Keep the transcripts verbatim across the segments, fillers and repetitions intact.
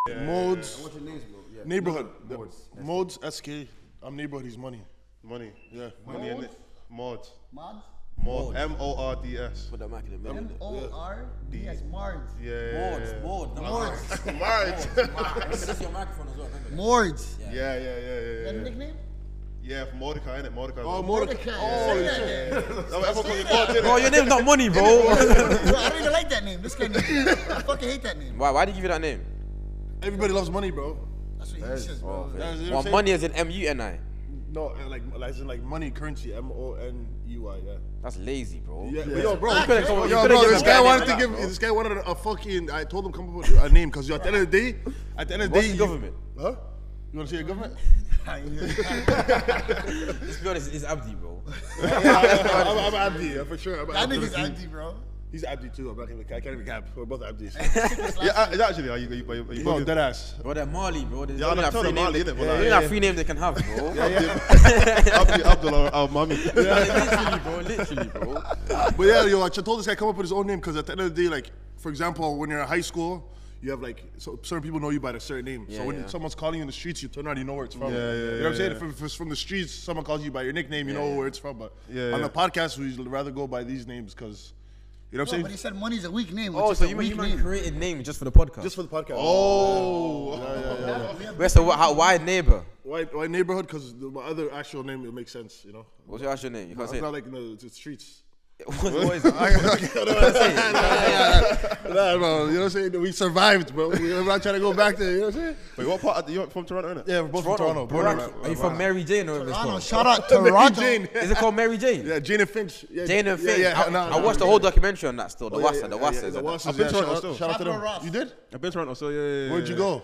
Yeah, Modes. Yeah, what's your names, bro? Yeah. Neighborhood. Modes. Modes. S K. I'm neighborhood. He's money. Money. Yeah. Money in it. Mods. Mods? Mod. M O R D S. Put that mic in the middle. M O R D S. Mards. Yeah. yeah, yeah. Mords, Mords, Mords. Mards. This is your microphone as well, remember that? Mords. Yeah, yeah, yeah, yeah. That yeah. nickname? Yeah, for Mordecai, innit? Mordecai. Oh, Mordecai. Mordecai. Oh, Oh, yeah. shit. That's what everyone calls me Mods, innit? Bro, your name's not money, bro. Bro, I don't even like that name. This guy name. I fucking hate that name. Why? Why did you give you that name? Everybody loves money, bro. That's what he says, bro. Yeah, you know what Well, I'm saying? money is in M U N I. No, uh, like, as in like money, currency. M O N U I. Yeah. That's lazy, bro. Yeah, but yo, bro. You could've come- you Yo, could've bro, given this a guy bad wanted name to like give. that, bro. This guy wanted a fucking. I told him come up with a name because at the end of the day, at the end of the What's day, the you- government? Huh? You want to say your government? Let's be honest, it's Abdi, bro. I'm, I'm Abdi, yeah, for sure. I'm That Abdi. nigga's anti, bro. He's Abdi too. I'm not gonna. I can't even cap. We're both Abdis. Yeah, uh, is actually, are you, are you, are you, are you Bro, bugging? dead ass. Bro, they're Marley, bro. There's Yeah, only I like told three them Marley, names. innit? But There's like, only yeah, like three names they can have, bro. Abdi, Abdullah, our mommy. Literally, bro. Literally, bro. But yeah, yo, I told this guy come up with his own name because at the end of the day, like, for example, when you're in high school, you have like so certain people know you by a certain name. Yeah, so when yeah. someone's calling you in the streets, you turn around, you know where it's from. Yeah, yeah, you know what yeah, I'm saying? yeah. If, if it's from the streets, someone calls you by your nickname, you know yeah. where it's from. But Yeah, on yeah. the podcast, we'd rather go by these names because, you know what No, I'm but he saying? said money's a weak name. Which Oh, is so a you mean weak you name. man created names just for the podcast? Just for the podcast. Oh. Yeah, yeah, yeah. Wait, so what, how, why neighbor? Why, why neighborhood? Because my other actual name, it makes sense, you know? What's your actual name? You can't It's say not it. like in the, the streets. What, what is it? I, I don't know what I'm saying. Nah, bro, you know what I'm saying? We survived, bro. We're not trying to go back there, you know what I'm saying? Wait, what part? Of, you're from Toronto, innit? Yeah, we're both Toronto. from Toronto. Bro, Born like, and- are you from Mary Jane or whatever it's Toronto, called? shout out Mary Toronto. Jane. Is it called Mary Jane? Yeah, Jane and Finch. Yeah, Jane and yeah, Finch. Yeah, I, no, I no, watched the yeah. whole documentary on that still. The Oh, Wassa, yeah, the yeah, Wassa. yeah, is the it? Wassa. I've been yeah, Toronto shout- still. Shout out to Capital them. Ross. You did? I've been to Toronto, so yeah, yeah, yeah. Where'd you yeah. go?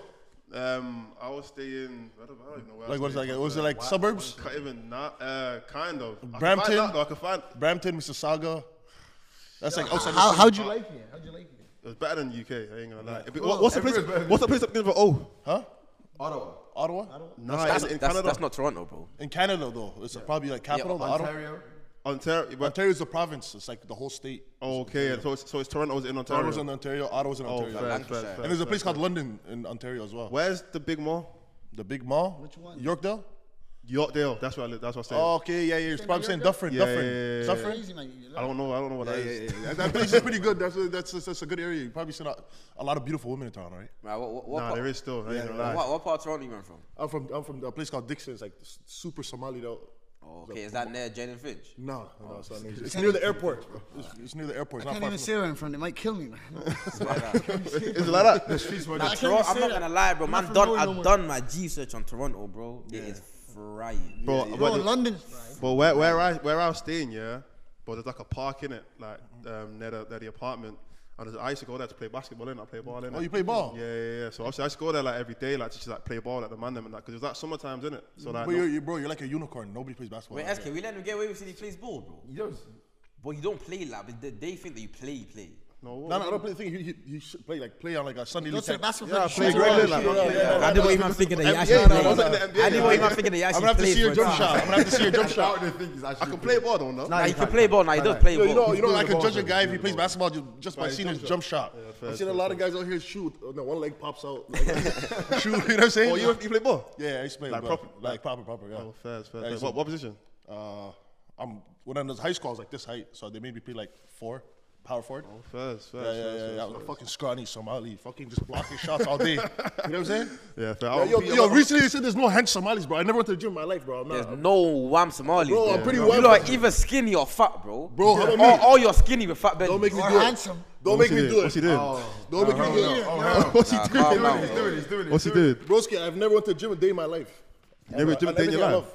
Um, I was staying. I don't, I don't even know where. I Like, what's it stayed. like? Was it like suburbs? Can't even. Not. Uh, kind of. I can Brampton? find out, though. I can find. Brampton, Mississauga. That's like outside. How, the how'd you like it? How'd you like it? It was better than the U K. I ain't gonna lie. It'd be- what- what's the place? What's the place that begins with O? Huh? Ottawa. Ottawa? Nah, That's, in, in that's, Canada. that's not Toronto, bro. In Canada, though, it's probably like capital. the Ottawa. Ontario. Ontario. But, Ontario is the province. It's like the whole state. oh, okay, so it's, so it's Toronto's in Ontario. Toronto's in Ontario. Ottawa's in Oh, Ontario. fair, Lancashire. fair, fair, And there's a fair, place fair. called London in Ontario as well. Where's the big mall? The big mall. Which one? Yorkdale. Yorkdale. That's where I live. That's what I'm saying. Oh, okay, yeah, yeah. You're probably saying Yorkdale? Dufferin. Yeah, Dufferin. yeah, yeah, yeah. Dufferin? Crazy, man. You I don't know. I don't know what Yeah, that yeah, is. yeah, yeah. That place is pretty good. That's a, that's a, that's a good area. You probably seen a, a lot of beautiful women in town, right? Right, what, what, what, Nah, part, there is still. I ain't gonna lie. what, what part of Toronto you went from? I'm from I'm from a place called Dixon. It's like s- super Somali though. Oh, okay, is that near Jane and Finch? No, no, it's not near. It's near the airport. Bro. It's, it's near the airport. It's I not can't far even from say where I'm from. They might kill me, man. Is it like that? the streets. Where Nah, I the- can't Toronto, even I'm say not that. gonna lie, bro. I'm Man, not from done, Norway no I've more. done my G search on Toronto, bro. It is frying. Bro, Bro, but, the- London. but where, where I where I was staying, yeah, but there's like a park in it, like um, near the near the apartment. And there's- I used to go there to play basketball in. I play ball in. Oh, you play ball? Yeah, yeah, yeah. So obviously I used to go there like every day, like to just like play ball at the man them and that, because it was like summer times in it. So like, But no- you're, you bro, you're like a unicorn. Nobody plays basketball. Wait, out S K, here. we let him get away with saying he plays ball, bro. He does. But you don't play like, but they, they think that you play, you play. no, No, no, I don't play. Think he, he, he should play like play on like a Sunday Go league. to the type- basketball. Yeah, I play play regularly, like, Yeah, yeah, yeah. I didn't even think that he Yeah, actually no, played. no, no, no. I didn't even think that he I'm actually gonna have to played see your for a jump team. shot. I'm gonna have to see your jump shot. I think he's I actually can play ball though, no? Nah, he can play ball. Now he does play Yo, you know, ball. you know, I can ball, judge a man. guy if he plays basketball ju- just by By his seeing his jump jump shot. fair, I've seen a fair, lot of guys out here shoot. Oh, no, one leg pops out. Like, shoot, you know what I'm saying? Oh, you you play ball? Yeah, I used to play Like but- proper- like proper, proper. Yeah. Oh, fair, fair. Yeah, fair. so- What, what position? Uh, I'm when I was high school, I was like this height, so they made me play like four, power forward. Oh, fair, fair, Yeah, yeah, fair, yeah, fair, yeah. I was fair. a fucking scrawny Somali, fucking just blocking shots all day. You know what I'm saying? Yeah, fair. Yeah, I'll yo, be- yo, I'm- recently they said there's no hench Somalis, bro. I never went to the gym in my life, bro. I'm not. There's no wham Somalis, Bro, bro. I'm pretty You wham. lot are either skinny or fat, bro. Bro, how about Or, me? or you're skinny with fat belly. Don't make me Or do it. handsome. Don't What's make he me doing? do What's he it. doing? Don't make me do it. What's he Nah, doing? calm down, He's bro. doing it. He's doing it. Oh, What's he doing? Broski, I've never went to the gym a day in my life. You never gym a day in your Everything I life? love.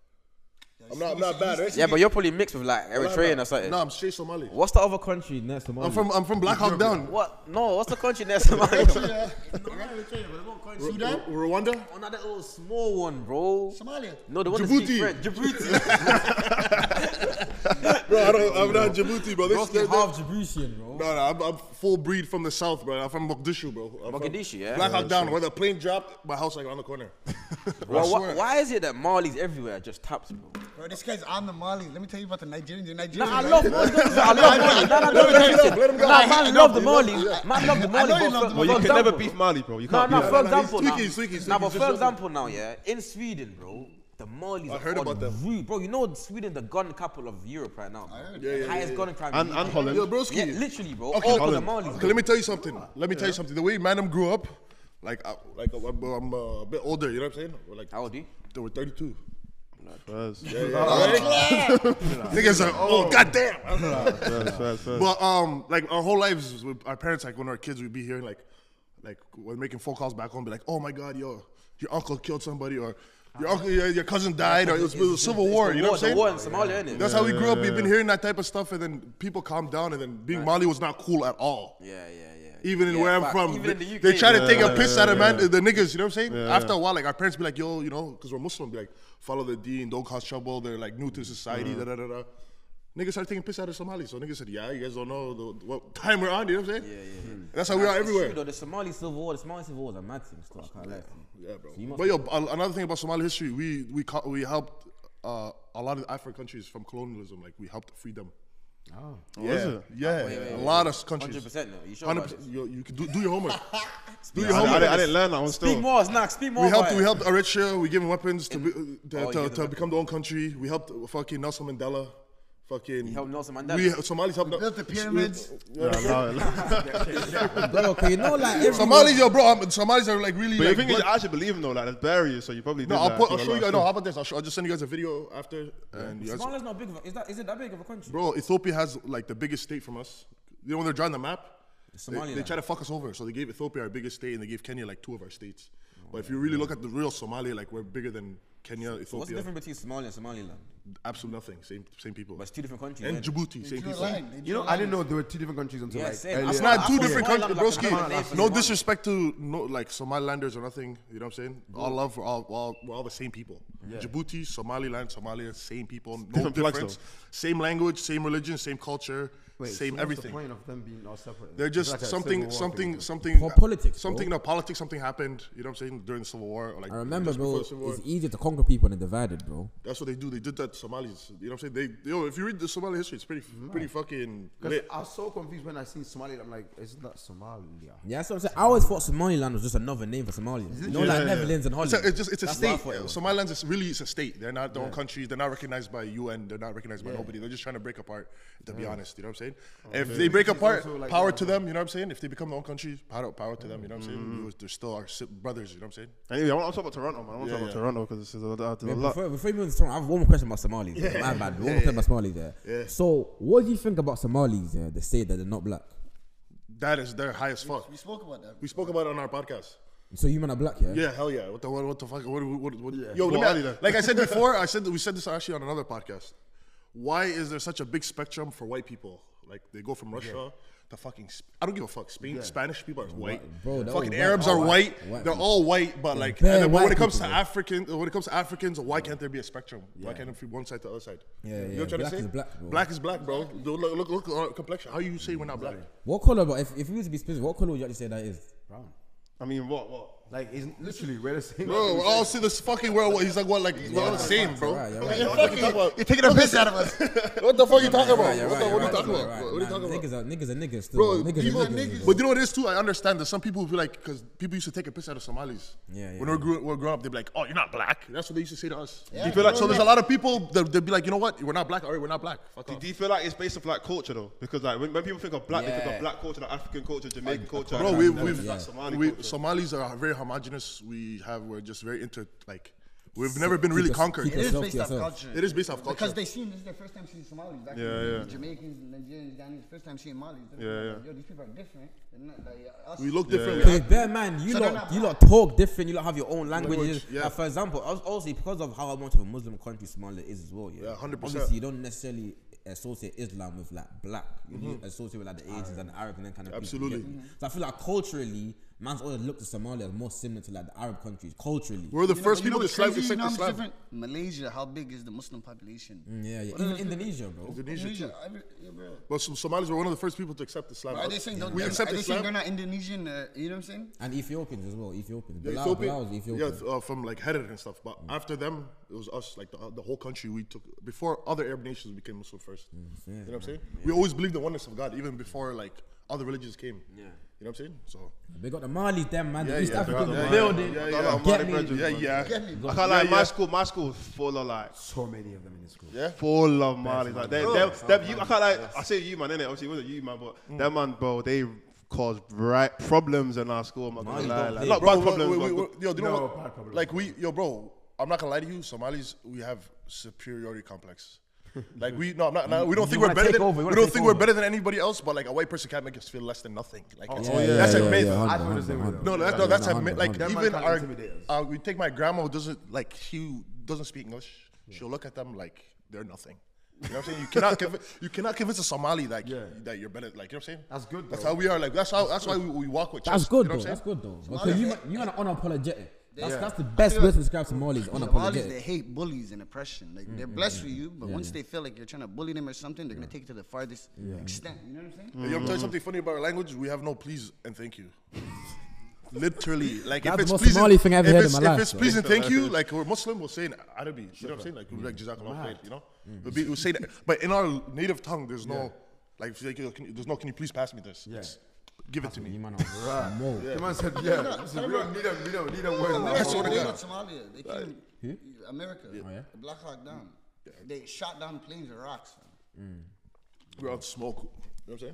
I'm not, I'm not bad, right? Yeah, but you're probably mixed with like I'm not Eritrean bad. or something. No, I'm straight Somali. What's the other country next to Somalia? I'm from, I'm from Black Hawk Down. What? No, what's the country next to Somalia? Sudan? Rwanda? Oh, not that little small one, bro. Somalia. No, the one that Djibouti. speaks French. Djibouti. Bro, I don't, I'm not Djibouti, bro. This, Broski they're- half Djiboutian, bro. No, no, I'm, I'm full breed from the south, bro. I'm from Mogadishu, bro. I'm from Mogadishu, yeah? Black Hawk Yeah, Down, sure. where the plane dropped, my house like around the corner. Bro, I wh- swear. why is it that Mali's everywhere just taps, bro? Bro, this guy's on the Mali. Let me tell you about the Nigerians. The Nigerians. Nah, I right? love Mali. I love Mali. Nah, nah, Let him nah, go, let him go. Nah, man, I love know, the Mali. Man, love the Mali. know you but love for- the Well, for you can never example- beef Mali, bro. You No, can't no, beef for no, no, he's example, now, tweaking, tweaking, nah, tweaking, but just for joking. example now, yeah, in Sweden, bro, the Malis I are heard on about them. route. Bro, you know Sweden, the gun capital of Europe right now. Bro. heard. Yeah, yeah, Highest yeah, gun crime. And, in and Europe. Holland. Yo, broski. Yeah, literally, bro. Okay, All Holland. because of Malis. Okay, let me tell you something. Let me tell you something. The way Madam grew up, like, uh, like I'm, I'm uh, a bit older. You know what I'm saying? We're like, How old are you? they were thirty-two. First. Niggas are, oh, goddamn. First, first, first. But um, like our whole lives with our parents, like when we were kids, we'd be hearing like, like when making phone calls back home, be like, oh my God, yo, your uncle killed somebody, or your uncle, your, your cousin died, or it was, it was a civil It's war. the You know what I'm The war in saying? Somalia, innit? That's how we grew up. We've been hearing that type of stuff, and then people calmed down, and then being Mali was not cool at all. Yeah, yeah, yeah. Even in Yeah, where I'm fact. from, Even they, in the U K. they try to take Yeah, a piss yeah, out of man, yeah. the niggas. You know what I'm saying? Yeah, After yeah. a while, like our parents be like, "Yo, you know," because we're Muslim, be like, "Follow the deen, don't cause trouble." They're like new to society. Da da da da. Niggas started taking piss out of Somalis, so niggas said, "Yeah, you guys don't know the, what time we're on." You know what I'm saying? Yeah, yeah, yeah. That's how we are It's everywhere. true, though, the Somali civil war, the Somali civil war is a mad thing still. I can't lie. Yeah, bro. So you must- But yo, a- another thing about Somali history, we we co- we helped uh, a lot of African countries from colonialism. Like we helped free them. Oh. Yeah, is it? yeah, wait, wait, a wait. lot of countries. one hundred percent no. You sure Hundred about percent. this? You, you can do, do your homework. do your I, I, homework. didn't, I didn't learn that one Speak still. more, Snack. Speak more We helped. about We it. helped Eritrea. We gave them weapons to be, to, Oh, you to, give them to become their own country. We helped fucking Nelson Mandela. Fucking. You helped Nelson Mandela? We Somalis helped. Built the pyramids. Yeah, no, no. Bro, okay, you know, like, everyone- Somalis, yo, bro. um, Somalis are like really. But like, the thing is, blood- I actually believe him though. Like, there's barriers, so you probably no, did I'll that. put. I I'll think show a you lot guys. of No, stuff. how about this? I'll, show, I'll just send you guys a video after. And you guys, Somalia's not big of a, is that, is it that big of a country? bro, Ethiopia has like the biggest state from us. You know when they're drawing the map, they, Somaliland. they try to fuck us over. So they gave Ethiopia our biggest state, and they gave Kenya like two of our states. But if you really look at the real Somalia, like we're bigger than Kenya, Ethiopia. So what's the difference between Somalia and Somaliland? Absolutely nothing. Same same people. But it's two different countries. And innit? Djibouti, same Drew a people. line. They You drew know, a I didn't line. know there were two different countries until Yeah, like same. earlier. It's I not thought- two I thought different Somaliland countries, was like broski. another name for No Somaliland. disrespect to no like Somalilanders or nothing. You know what I'm saying? All love, we're all, we're all we're all the same people. Djibouti, Somaliland, Somalia, same people. No Different flags, difference. Same language, same religion, same culture, Wait, same so everything. What's the point of them being all separate? They're It's just like a something, civil war something, thing. something. Po- politics, Something. bro. No politics. Something happened. You know what I'm saying during the Civil War. Or like I remember, just before bro, the Civil War. it's easier to conquer people than divided, bro. That's what they do. They did that to Somalis. You know what I'm saying? They, yo, if you read the Somali history, it's pretty, pretty fucking Because lit. I was so confused when I seen Somalia. I'm like, isn't that Somalia? Yeah, that's what I'm saying. I always thought Somaliland was just another name for Somalia. You know, like Netherlands and It's Holland. a, it's just it's a That's what I state. thought it was. Somaliland is really it's a state. They're not their own countries. They're not recognized by U N. They're not recognized by nobody. They're just trying to break apart. To be honest, you know what I'm saying? If they break apart, also like power that, to them. You know what I'm saying? If they become their own country, power power to them. You know what I'm saying? We- They're still our si- brothers. You know what I'm saying? Anyway, I want to talk about Toronto, man. I want to Yeah, talk about yeah. Toronto because there's a, there's a Yeah, lot. before, before we move on to Toronto, I have one more question about Somalis. Yeah. My bad. One more question about Somalis there. Yeah. So, what do you think about Somalis? Yeah, they say that they're not black. That is their highest fuck. We spoke about that. We spoke about it on our podcast. So you man are black, yeah? Yeah, hell yeah. What the what, what the fuck? What, what, what, Yo, Go let on, me, then. like I said before, I said we said this actually on another podcast. Why is there such a big spectrum for white people? Like they go from Russia to fucking. Sp- I don't give a fuck. Spain, Spanish people are white. bro, they're fucking all white. Arabs All are white. white. White They're people. all white, but like. bare And then, but when white it comes people, to bro. African, when it comes to Africans, why can't there be a spectrum? Why can't it be one side to the other side? Yeah, You know yeah. what I'm trying Black to say? is black, bro. Black is black, bro. Look, look, look, look at our complexion. How you say we're not black? What color, but if, if you were to be specific, what color would you actually say that is? Brown. I mean, what, what? Like, it's literally we're the same. Bro, we're all see this fucking world. He's like, what? Like, we're all the same, bro. Right, you're What right. the fuck you talking about? You're taking a piss out of us. What the fuck you talking about? Right, you're What right, the- you're What are you right, talking you're about? right. What are you Nah, talking about? Niggas are niggas are niggas still. Bro, niggas people, are niggas. but you know what it is too? I understand that some people feel like because people used to take a piss out of Somalis. Yeah, yeah, When we grew, we growing up, they'd be like, "Oh, you're not black." That's what they used to say to us. Yeah, Do you feel like bro, so? There's yeah. a lot of people that they'd be like, "You know what? We're not black. All right, we're not black. Fuck Do, off." do you feel like it's based off like culture though? Because like when, when people think of black, they think Yeah. of black culture, like African culture, Jamaican culture. Bro, and we, then we've, there's, like, Somali we culture. Somalis are very homogenous. We have we're just very into like we've never been really keep us- conquered. keep It is Yourself based to off yourself. culture. It is based off Because culture. they seen this is their first time seeing Somalis. Like, Yeah, yeah. Jamaicans, Nigerians, Ghanaians, first time seeing Malis. They're Yeah, like, yeah. Yo, these people are different. They're not like us. We look different. yeah. we Because bear man, you So they're lot, not you black. lot talk different. You lot have your own languages. Language, yeah. Like, for example, als- also because of how much of a Muslim country Somalia is as well. Yeah, Yeah, one hundred percent. Obviously, you don't necessarily associate Islam with like black. You associate with like the Asians and the Arabs and then kind of people, Absolutely. you get me? So I feel like culturally, man's always looked at Somalia as more similar to like the Arab countries culturally. We're the You know, first but you know people to what's Islam, crazy? You accept know how much Islam. different? Malaysia, how big is the Muslim population? Mm, yeah, yeah. What Even is it? Indonesia, bro. Indonesia too. Indonesia, every, yeah, bro. But some Somalis were one of the first people to accept Islam. Are they saying, don't, we are accept they saying Islam? they're not Indonesian? Uh, you know what I'm saying? And Ethiopians as well. Ethiopians. Yeah, Bilal, Ethiopia, Bilal was Ethiopian. yeah, uh, from like Herer and stuff. But after them, it was us, like the, the whole country. We took before other Arab nations became Muslim first. yeah, You know what I'm saying? We always believed in the oneness of God, even before like other religions came. Yeah. You know what I'm saying? So They got the Malis, them man. Yeah, the East yeah, African yeah, yeah, building. yeah, I got yeah. a lot of Get Mali me. brethren, yeah, man. yeah, Get me. I can't lie, Yeah, my yeah. school, my school is full of like, So many of them in the school. yeah. full of Mali. Like, they, they, they, you, I can't like, I say you man, innit? Obviously, it wasn't you man, but Mm. them man, bro, they caused right problems in our school. I'm not gonna Mali lie, don't like, play. not Bro, bad we- problems, we- but we- good- we- yo, do you know No, what? bad problems. Like we, yo, bro, I'm not gonna lie to you. Somalis, we have superiority complex. Like we, no, I'm not. No, we don't You think we're wanna better take than. over, you we wanna don't take think we're over. better than anybody else. But like a white person can't make us feel less than nothing. Like it's, Oh, Yeah, that's yeah, a yeah, myth. yeah, I hundred, feel the same way. hundred, though. No, that's Yeah, no, that's no, a hundred, myth. Like hundred. Them man even can't our, intimidate us. uh, we take my grandma who doesn't like she doesn't speak English. She'll look at them like they're nothing. You know what I'm saying? You cannot convince, you cannot convince a Somali like Yeah. that you're better. Like you know what I'm saying? That's good, That's though. how we are. Like that's how that's why we, we walk with. That's chest, good you know though. what I'm That's saying? good though. Because you you are unapologetic. That's, Yeah. that's the best way to describe Somalis. Somalis, they Unapologetic. hate bullies and oppression. Like they're blessed for you, but once they feel like you're trying to bully them or something, they're gonna take it to the farthest extent. You know what I'm saying? You want me to tell you something funny about our language? We have no please and thank you. Literally, like That's if the it's most pleasing, Somali thing I've if heard it's, in my if life, it's bro. please and thank you, like we're Muslim, we'll say in Arabic. You know what I'm saying? Like we'll be like Jazakallah khair, you know. We'll, be, we'll say that, but in our native tongue, there's no like, if you like, yo, can you- there's no. Can you please pass me this? Yeah. It's, give it to You me. man are small. The man said, yeah, listen, we don't need a, we don't need a word. America, swear to they God. got Somalia. They came America. Oh, yeah? The Black Hawk Down. They shot down planes with rocks. fam. We're on smoke. You know what I'm saying?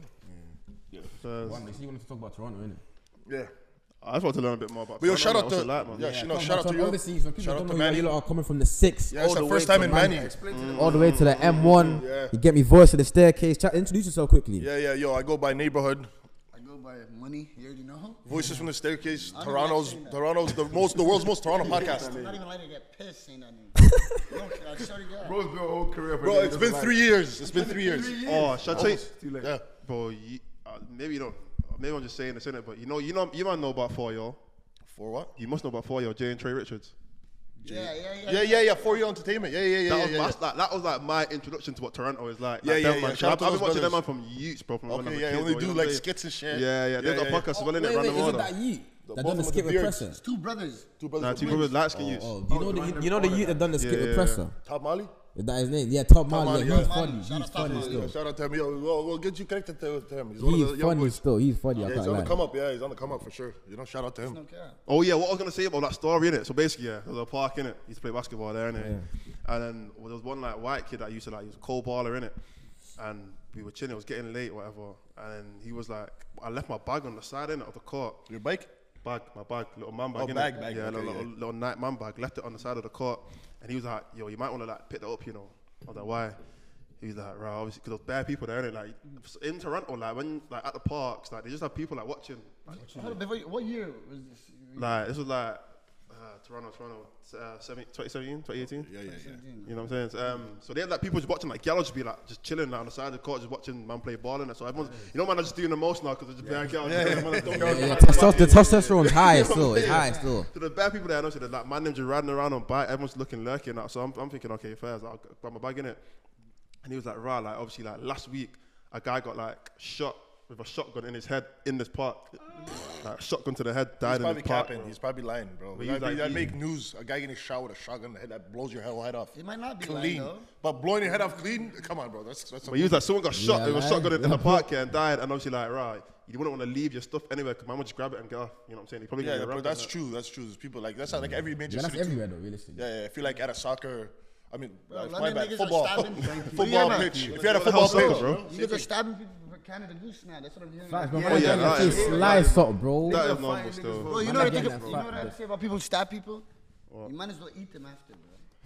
uh, One, you see, you want to talk about Toronto, innit? Yeah. I just want to learn a bit more about But yo, Toronto, shout man. out What's to it like, man? yeah, you know, come shout on, out to you. Obviously, so people Shout out don't to know you, Manny. you lot are coming from the six. Yeah, it's all the the first way time to in the Manny. Explain to them. All the way to the M one. Yeah. You get me voice to the staircase. Chat, introduce yourself quickly. Yeah, yeah, yo, I go by neighborhood. I go by money. You already know. Voices from the staircase. I don't Toronto's like saying that. Toronto's the most the world's most Toronto podcast. I'm not even like to get pissed saying that name. No, I swear to God. Bro's built a whole career. Bro, it's been three years. It's been three years. Oh, should I tell you? Too late. Yeah. Bro, you, uh, maybe you don't. Maybe I'm just saying this, innit? But you know, you know, you might know about four yo. For what? You must know about four yo. Jay and Trey Richards. Yeah, yeah, yeah. Yeah, yeah, yeah. For your entertainment. Yeah, yeah, yeah, That yeah. was yeah, my, yeah. like, that was like my introduction to what Toronto is like. Yeah, like yeah, them yeah. man. Shout out I've, to I've those been watching them man brothers. from youths, bro. From when I'm a Okay, yeah. kid, When they bro, do you know like what I'm skits and shit. saying? Yeah, yeah. They've got a yeah. podcast as well, Wait, innit? wait, Random is it Order. that you The that both done the of them skit with with beards. Presser? Two brothers. Two brothers Nah, with two beards. brothers, light skin youths. Oh, do you know the you know the youth that done the skit Yeah, with yeah, Presser? Top Mali? Is that his name? Yeah, Top Mali. Mali, Yeah, yeah. he's Mali. funny. Shout He's out Top funny Mali. still. Yeah, shout out to him. Yo, we'll, we'll get you connected to, to him. He's one He's of the young funny boys. still. He's funny. I Yeah, he's can't on the lie. come up. Yeah, he's on the come up for sure. You know, shout out to him. No cap. Oh yeah, what I was gonna say about that story, innit? So basically, yeah, there was a park in it. He used to play basketball there, innit? And then well, there was one like white kid that used to like he was a cold baller, innit? And we were chilling. It was getting late, whatever. And he was like, I left my bag on the side innit, of the court. Your bike? Bag, my bag, little man bag. Oh, innit? bag, bag, Yeah, okay, little, yeah. little, little night man bag. Left it on the side of the court. And he was like, yo, you might want to like pick that up, you know. I was like, why? He was like, right, obviously, because there's bare people there, innit? Like in Toronto, like when like at the parks, like they just have people like watching. Like, Hold on, before you, what year was this? like this was like uh, Toronto, Toronto, uh, twenty seventeen, twenty eighteen. Yeah, yeah, yeah. You know what I'm saying? So, um, so they had like people just watching, like girls just be like just chilling like, on the side of the court, just watching man play ball in it. So everyone's, you know, man, are just doing the most now because they're just playing girls. Yeah, Yeah, yeah, testo- the testosterone's high still. It's high still. So the bad people there, I know, so there's like man, them just riding around on bike. Everyone's looking lurking. Like, so I'm, I'm thinking, okay, fair. So I'll grab my bag in it, and he was like, rah, like obviously, like last week, a guy got like shot with a shotgun in his head in this park. Like shotgun to the head, died He's in probably this park. capping. bro. He's probably lying, bro. But That, he's like- that he- make news. A guy getting shot with a shotgun in the head that blows your whole head off. It might not be lying, clean. though. But blowing your head off clean? Come on, bro. That's that's. But he was like, someone got shot. Yeah, It was like- shotgun in, in the park yeah, and died. And obviously, like, right, you wouldn't want to leave your stuff anywhere because man would just grab it and get off. You know what I'm saying? He probably yeah, gonna get but wrapped that's in true. That's true. There's people like that's not like every major Yeah, that's city. too. everywhere though, realistically. Yeah, yeah. If you like at a soccer, I mean, Bro, uh, my London bad, niggas are football, stabbing- football Yeah, pitch. man. If you had a What the football hell says, pitch, bro? You niggas are stabbing people for Canada Goose now. That's what I'm hearing. Facts, bro. Yeah, Man, yeah, yeah, that yeah, is- it's live sort, bro. That is Finding normal niggas still. Bro, you Man, know what I I think? get of- that You know fact, what I bro. say about people who stab people? You might as well eat them after, bro.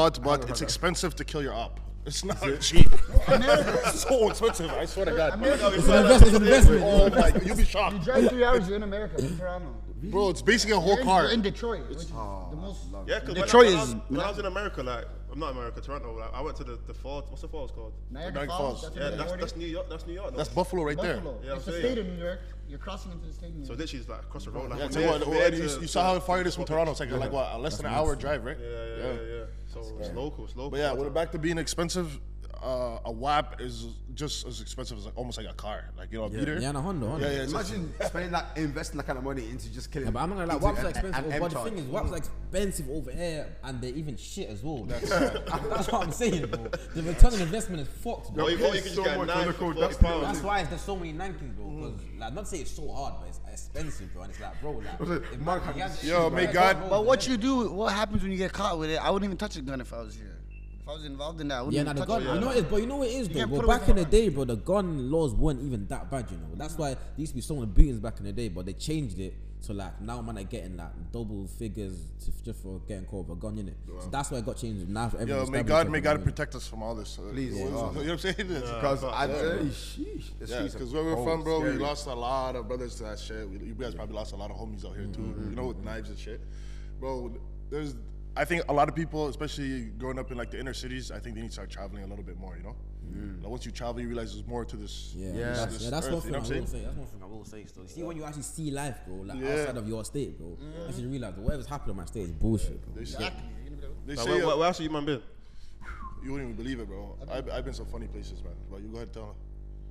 but but it's expensive to kill your op. It's not cheap. It's so expensive. I swear to God. It's an investment. It's an investment. Oh my, you'll be You shocked, drive three hours, you're in America, in Toronto. bro. It's basically a whole You're in, car. you're in Detroit, which is the most. Yeah, because Detroit when, I, when, I is was, when I was in America, like I'm not America, Toronto. Like, I went to the, the falls. What's the falls called? Niagara Niagara Falls. Falls. That's Yeah, in the that's border. that's New York. That's New York. No? That's Buffalo right there. Buffalo. Yeah, it's I'm the saying. state of New York. You're crossing into the state of New So York. literally, it's like across the road. Like, Yeah, from tell you there- what, from there you, to- you saw how far it is from Toronto. It's like, like what, less than an hour drive, right? Yeah, yeah, yeah, yeah. So it's local. It's local. But yeah, when it back to being expensive, uh, a W A P is just as expensive as like, almost like a car. Like, you know, a beater. Yeah, and a Honda. Honda. Yeah, yeah. It's Imagine spending that, investing that kind of money into just killing. Yeah, but I'm not gonna lie, into W A Ps are an- expensive. an But the M-Charge. thing is, W A Ps are expensive over here, and they're even shit as well. That's, that's what I'm saying, bro. The return on investment is fucked, bro. Or you, or you can so just get a much knife for the for code, forty that's- pounds. That's why there's so many nankings, bro. Because like, not to say it's so hard, but it's expensive, bro. And it's like, bro, like, it? if Mark man- happens- you have- Yo, may God- But what you do, what happens when you get caught with it? I wouldn't even touch a gun if I was here. If I was involved in that, I wouldn't Yeah, even now the touch gun, it. you know it is, but you know what it is though. can't But put it back with in the the day, bro, the gun laws weren't even that bad, you know. That's why there used to be so many beatings back in the day, but they changed it. So like now, man, are getting like double figures to, just for getting caught with a gun in it. So that's why it got changed. Now Yo, everyone's may stabbing God, each may other, God man. protect us from all this. Uh, Please. You know Yeah. what I'm saying? It's- Because I, yeah. uh, sheesh, the Yeah, streets because are where we're cold, from, bro, we scary. lost a lot of brothers to that shit. We, you guys probably lost a lot of homies out here too. You know, with knives and shit, bro. There's, I think a lot of people, especially growing up in like the inner cities, I think they need to start traveling a little bit more. You know, like once you travel, you realize there's more to this. Yeah, this, that's, this yeah, that's earth, one you thing know I what will I'm saying? say. That's one thing I will say. Still, you see when you actually see life, bro, like Yeah. outside of your state, bro, that's when you realize that whatever's happening on my state is bullshit, bro. They say, Exactly. they Like, say where, uh, where, where else have you man been? you wouldn't even believe it, bro. I've, I've been some funny places, man. But you go ahead and tell them.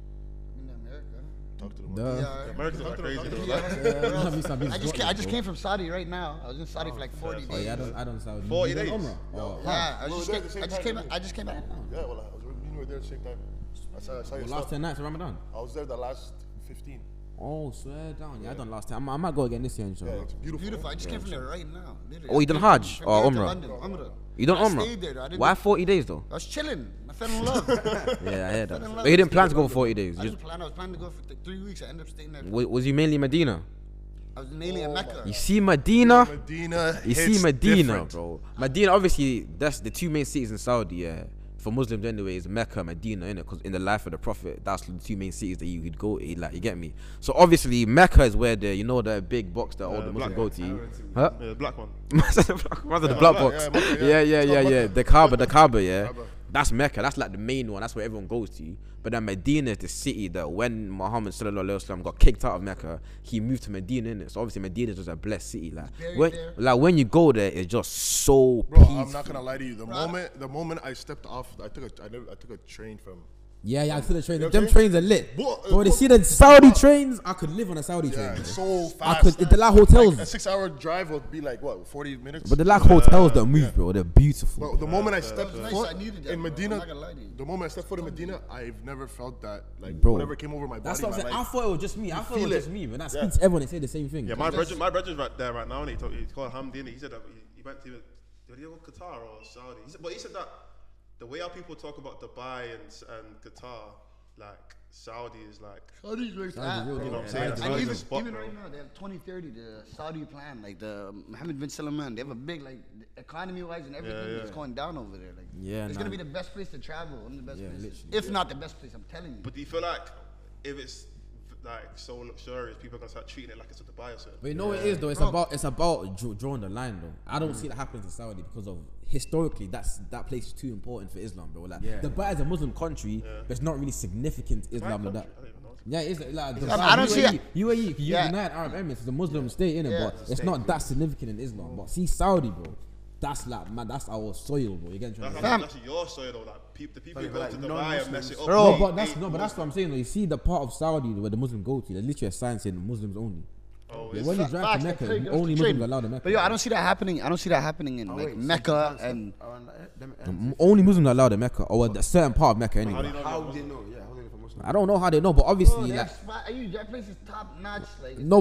In America. Talk to them. Duh. Yeah. Americans are crazy though. Yeah. Like, Have you some I just big came, I just bro? came from Saudi right now. I was in Saudi for like forty Oh days. yeah, I don't, I don't sound. forty you done days? Umrah? Oh, Yeah, I We were just there came, at the same I just time, came, didn't we? I just came back. Yeah, well, I was, we were there at the same time. I saw, I saw your last stuff. ten nights of Ramadan. I was there the last fifteen. Oh, swear down. Yeah, I done last time. I might go again this year, Yeah, inshallah. it's beautiful. Beautiful. I just came from there right now. literally. Oh, you done I came Hajj from or here to Umrah? London, Umrah. You done I Umrah? stayed there, though. I didn't Why do- forty days though? I was chilling. I fell in love. Yeah, I heard that. Fell in love. But you didn't plan to go for forty days. I You didn't plan. I was planning to go for th- three weeks. I ended up staying there. was, was you mainly Medina? I was mainly in Mecca. You see Medina? Medina. You hits see Medina, different. bro. Medina, obviously, that's the two main cities in Saudi, yeah. For Muslims anyway, is Mecca, Medina, innit? Because in the life of the Prophet, that's the two main cities that you could go to, like, you get me? So obviously, Mecca is where the, you know, the big box that all the Muslims black go one. to. Huh? Yeah, the black one. Man's the black man's the black box. yeah, Mecca, yeah. Yeah, yeah, It's yeah, called yeah. Mecca. The Kaaba, the Kaaba, yeah. Kaaba. That's Mecca. That's like the main one. That's where everyone goes to. But then Medina is the city that when Muhammad sallallahu alaihi wasallam got kicked out of Mecca, he moved to Medina, innit? So obviously Medina is just a blessed city. Like Very when, fair. like when you go there, it's just so Bro, peaceful. I'm not gonna lie to you. The moment, the moment I stepped off, I took a, I, never, I took a train from. Yeah, yeah, I see the train. You know Them what I'm saying? trains are lit. What- Bro, they what- see the Saudi trains. I could live on a Saudi Yeah, train. it's bro. so fast. I could. The like hotels, Like, a six-hour drive would be like what, forty minutes? but the like hotels that move, bro. They're beautiful. But the moment I stepped Nice, foot I needed that, in bro. I'm Medina, not gonna lie to you. the moment I stepped foot in Medina, I've never felt that like Bro, whatever came over my body. That's what I'm my saying. I life. thought it was just me. I thought it was feel just it. me. When I Yeah. speak to everyone, they say the same thing. Yeah, my brother, my brother's right there right now, and he told, he's called Hamdi, and he said that he, he went to, did he go to Qatar or Saudi? He said, but he said that the way how people talk about Dubai and and Qatar, like Saudi is like, Saudi's where it's at. real bro. deal. know what I'm saying? And Saudi's even, the spot, even bro. right now, they have twenty thirty, the Saudi plan, like the Mohammed bin Salman. They have a big, like, economy-wise and everything yeah. that's going down over there. Like, Yeah, it's nah. gonna be the best place to travel. One of the best Yeah, places, literally. if not the best place. I'm telling you. but do you feel like if it's like so luxurious, people are gonna start treating it like it's a Dubai or something? But you know what it is though. It's Bro. about it's about draw, drawing the line though. I don't see that happening to Saudi because of historically that's that place is too important for Islam, bro. Like Yeah. Dubai is a Muslim country, but it's not really significant Islam like country? that. I don't even know. Yeah, it's like Dubai, I don't see U A E, it. U A E, Yeah. United Arab Emirates is a Muslim state in it, Yeah. but it's not that significant in Islam. But see Saudi, bro, that's like man, that's our soil, bro. You get what I'm That's, trying to that's, that's your soil though. Like peop, the people who Like, go like to Dubai and non-Muslims. mess it up. Bro. No, but that's ain't no, but that's what I'm saying. Though. You see the part of Saudi where the Muslims go to, there's literally a sign saying Muslims only. Oh, Yeah, it's when you Facts, drive facts, to that's Mecca, crazy. only That's the Muslims trade. are allowed in Mecca. But yo, I don't see that happening. I don't see that happening in like wait, Mecca so and. around that- them M- ends. Only Muslims are allowed in Mecca, or a certain part of Mecca how do anyway. you know How they're would they Muslim? know? Yeah, how would they know for Muslim? I don't know how they know, but obviously, Bro, like, that's why- you- that place is top notch. Like, no,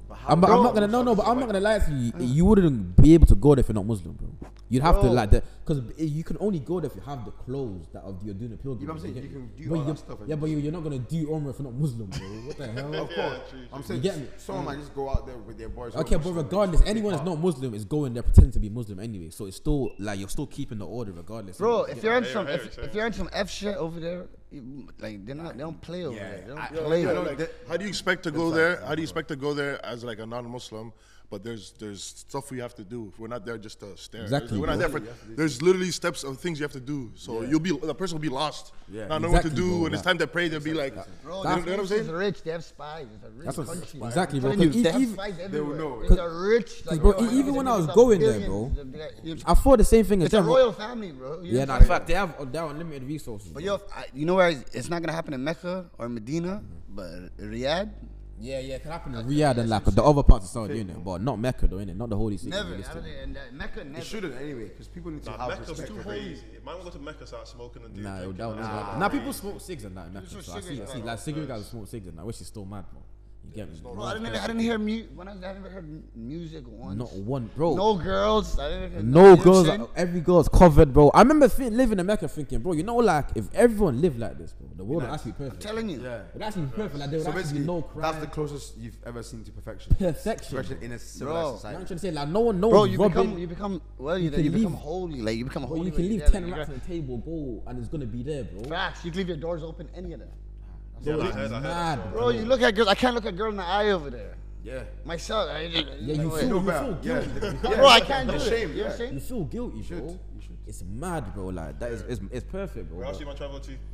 I'm, I'm not gonna no no, but I'm not gonna lie to you. You wouldn't be able to go there if you're not Muslim, bro. You'd have to Bro. like that because you can only go there if you have the clothes that of you're doing a pilgrimage. You know what I'm saying? get You me? can do But all you- that stuff and Yeah, but just- you, you're not gonna do Umrah if you're not Muslim, bro. What the hell? Of course. I'm saying get me? someone might just go out there with their boys. Okay, but regardless, anyone that's not Muslim is going there pretending to be Muslim anyway. So it's still like you're still keeping the order regardless. Bro, You if get you're in yeah, some yeah, if, yeah. if you're in some F shit over there, you, like they're not they don't play over Yeah, there. They don't I- play. Yeah, over like, there. how do you expect to go there? How do you expect to go there as like a non-Muslim? But there's there's stuff we have to do. We're not there just to stare. Exactly, We're not there bro. for. There's literally steps of things you have to do. So you'll be the person will be lost. Yeah. Not knowing what to Exactly, do. bro, When it's that- time to pray, they'll be like, Bro, you know, that's you know what I'm is saying? rich. They have spies. It's a rich That's what- country. exactly, I'm bro, telling you, 'cause they e- have even- spies will everywhere. know. It's a rich. Like, bro, yo, e- these even when I was niggas going have there, bro, billions. I thought the same thing as It's a them. royal family, bro. You Yeah, know nah, what in I'm fact, they have they have unlimited resources. But bro. yo, I, you know where it's, it's not gonna happen in Mecca or Medina, but Riyadh. Yeah, yeah, it can happen in Riyadh and like the other parts of Saudi, innit? But not Mecca, though, innit? Not the holy city. Never. realistically. I don't- and, uh, Mecca never. It shouldn't anyway, because people need to Nah, have Mecca's respect too for holy. things. Man, will go to Mecca, start smoking and doing Nah, drinking. that was Nah, nah. nah, people smoke cigs and that in Mecca. smoke So I see, I cigarettes, see, bro. like cigarette guys smoke cigs and that, which is still mad, bro. You get me? Bro, I didn't, I didn't hear mu- when I, I never heard m- music once. Not one, bro. No girls. I didn't hear No you know what I'm girls, saying? uh, every girl's covered, bro. I remember thi- living in Mecca thinking, bro, you know, like if everyone lived like this, bro, the world would actually be perfect. I'm telling you. Yeah. It would actually be perfect. Like there would So actually basically, be no crime. that's the closest you've ever seen to perfection. perfection. Perfection in a civilized Bro. You know what I'm society. trying to say? Like no one, no Bro, one's you robbing. become, you become, well, you, You you, can become leave- holy. Like you become Bro, holy. you can when leave you're there, ten like, racks on the table, go, and it's gonna be there, bro. Facts. You can leave your doors open. Any of that. Yeah, I It's heard, I heard. mad, Bro, you look at girls. I can't look at a girl in the eye over there. Yeah. Myself. I, Yeah, you no way. feel, No you better. feel Yeah. guilty. Yeah. Bro, I can't do It's it. shame, You know what I'm yeah. saying? You feel guilty, should, bro. you should. It's mad, bro. Like that is, it's, it's perfect, bro. Where else you want to travel to?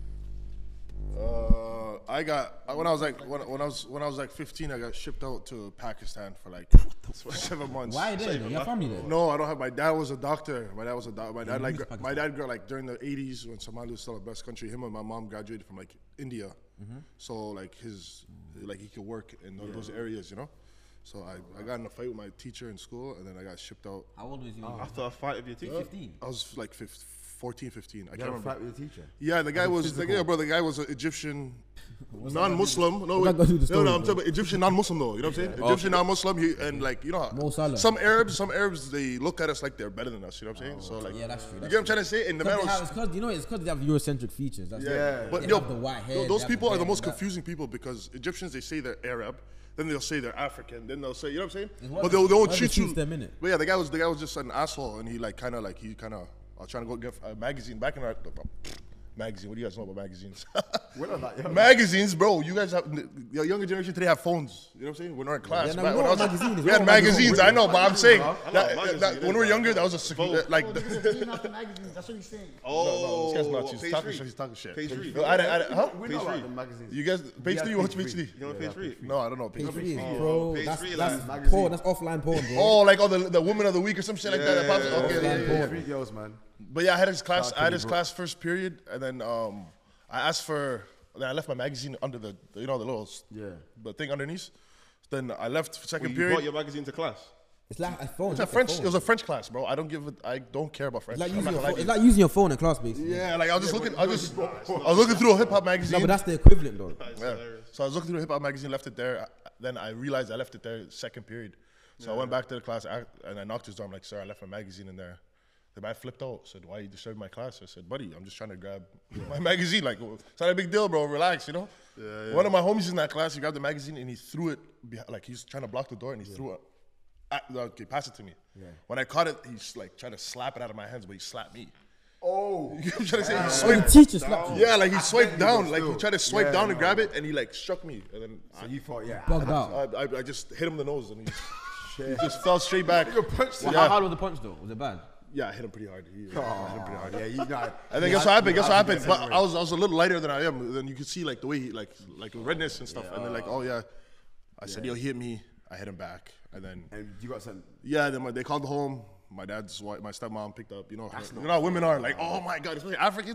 Uh, I got I- when I was like when, when I was when I was like fifteen, I got shipped out to Pakistan for like seven months. Why there? though? Your family there? No, I don't have. My dad was a doctor. My dad was a doctor. My dad he like was my dad got like during the eighties when Somalia was still the best country. Him and my mom graduated from like India, so like his like he could work in tho- those areas, you know. So I, I got in a fight with my teacher in school, and then I got shipped out. How old was you? After a fight with your teacher? fifteen. I was like fifteen, fourteen, fifteen. I You can't had a remember. fight with your teacher. Yeah, the guy was the guy, bro. The guy was an Egyptian, non-Muslim. No, What's that got to do with the no, no, story, I'm talking about Egyptian non-Muslim though. You know what I'm saying? Egyptian non-Muslim. He, and like you know, Mo Salah. some Arabs, some Arabs, they look at us like they're better than us. You know what I'm saying? So like, Yeah, that's true. you That's get what I'm trying to say? And the man Cause they have, was. it's cause, you know, it's because they have Eurocentric features. That's Yeah, it. but They yo, have the white hair, tho- they those have people the are the hair, most that- confusing people because Egyptians they say they're Arab, then they'll say they're African, then they'll say you know what I'm saying? what- But they'll, they'll whatever treat you. suits them, innit? But yeah, the guy was the guy was just an asshole, and he like kind of like he kind of I was trying to go get a magazine back in our magazine. What do you guys know about magazines? We're not that young. Magazines, bro. You guys have the younger generation today have phones. You know what I'm saying? We're not in class. Yeah, no, Back we when know I was- what magazine is. we We had know what magazine magazines. is. I know, but I'm saying I know that, magazine, that- it when is, we were man. younger, that was a sig- like. Oh, because they're off the magazines. That's what he's saying. Oh, This guy's nuts. what, He's page talking three? shit. He's talking shit. Page three. Yo, I, I, I, huh? We Page know about three. the magazines. You guys, page Yeah, three, what's page page three. three? You know page three? No, I don't know. Page Page three. three, Oh, bro. page That's, three, that's like porn. That's offline porn, bro. Oh, like oh the the woman of the week or some shit like that. that pops- Yeah, okay, yeah, yeah, yeah. Three girls, man. But yeah, I had his class. Shout out I had to his you, class first period, and then um, I asked for. Then I left my magazine under the, the you know the little s- Yeah. the thing underneath. Then I left for second Well, you period. brought your magazine to class. It's like a phone. It's a French. It was a French class, bro. I don't give it. I don't care about French. It's like, I'm using not your gonna lie phone. to It's you. like using your phone in class, basically. Yeah, like I was just looking. I was just. I was looking through a hip hop magazine. No, but that's the equivalent, though. Yeah. So I was looking through a hip hop magazine, left it there. Then I realized I left it there second period. So I went back to the class I, and I knocked his door. I'm like, sir, I left my magazine in there. The man flipped out. Said, why are you disturbing my class? I said, buddy, I'm just trying to grab my magazine. Like, it's not a big deal, bro. Relax, you know. One of my homies in that class, he grabbed the magazine and he threw it. Behind, like he's trying to block the door and he threw it. At, okay, pass it to me. When I caught it, he's like trying to slap it out of my hands, but he slapped me. Oh. You know what I'm trying to say? He Oh, the swiped. teacher slapped you. Yeah, like he swiped down. Like he still. tried to swipe Yeah, down to no. grab it, and he like struck me, and then So you thought, yeah. Bugged out. I, I, I just hit him in the nose, and he, he just fell straight back. Well, Yeah. How hard was the punch, though? Was it bad? Yeah, I hit him pretty hard. He, I hit him pretty hard. Yeah, you know. And then guess what happened? Guess what happened? But I was I was a little lighter than I am. Then you could see like the way he like like redness and stuff. And then like, oh yeah, I said, yo, he hit me. I hit him back, and then And you got sent. yeah, then my, they called home. My dad's wife, my stepmom picked up. You know, how, you know how women are like, oh my god, especially Africans.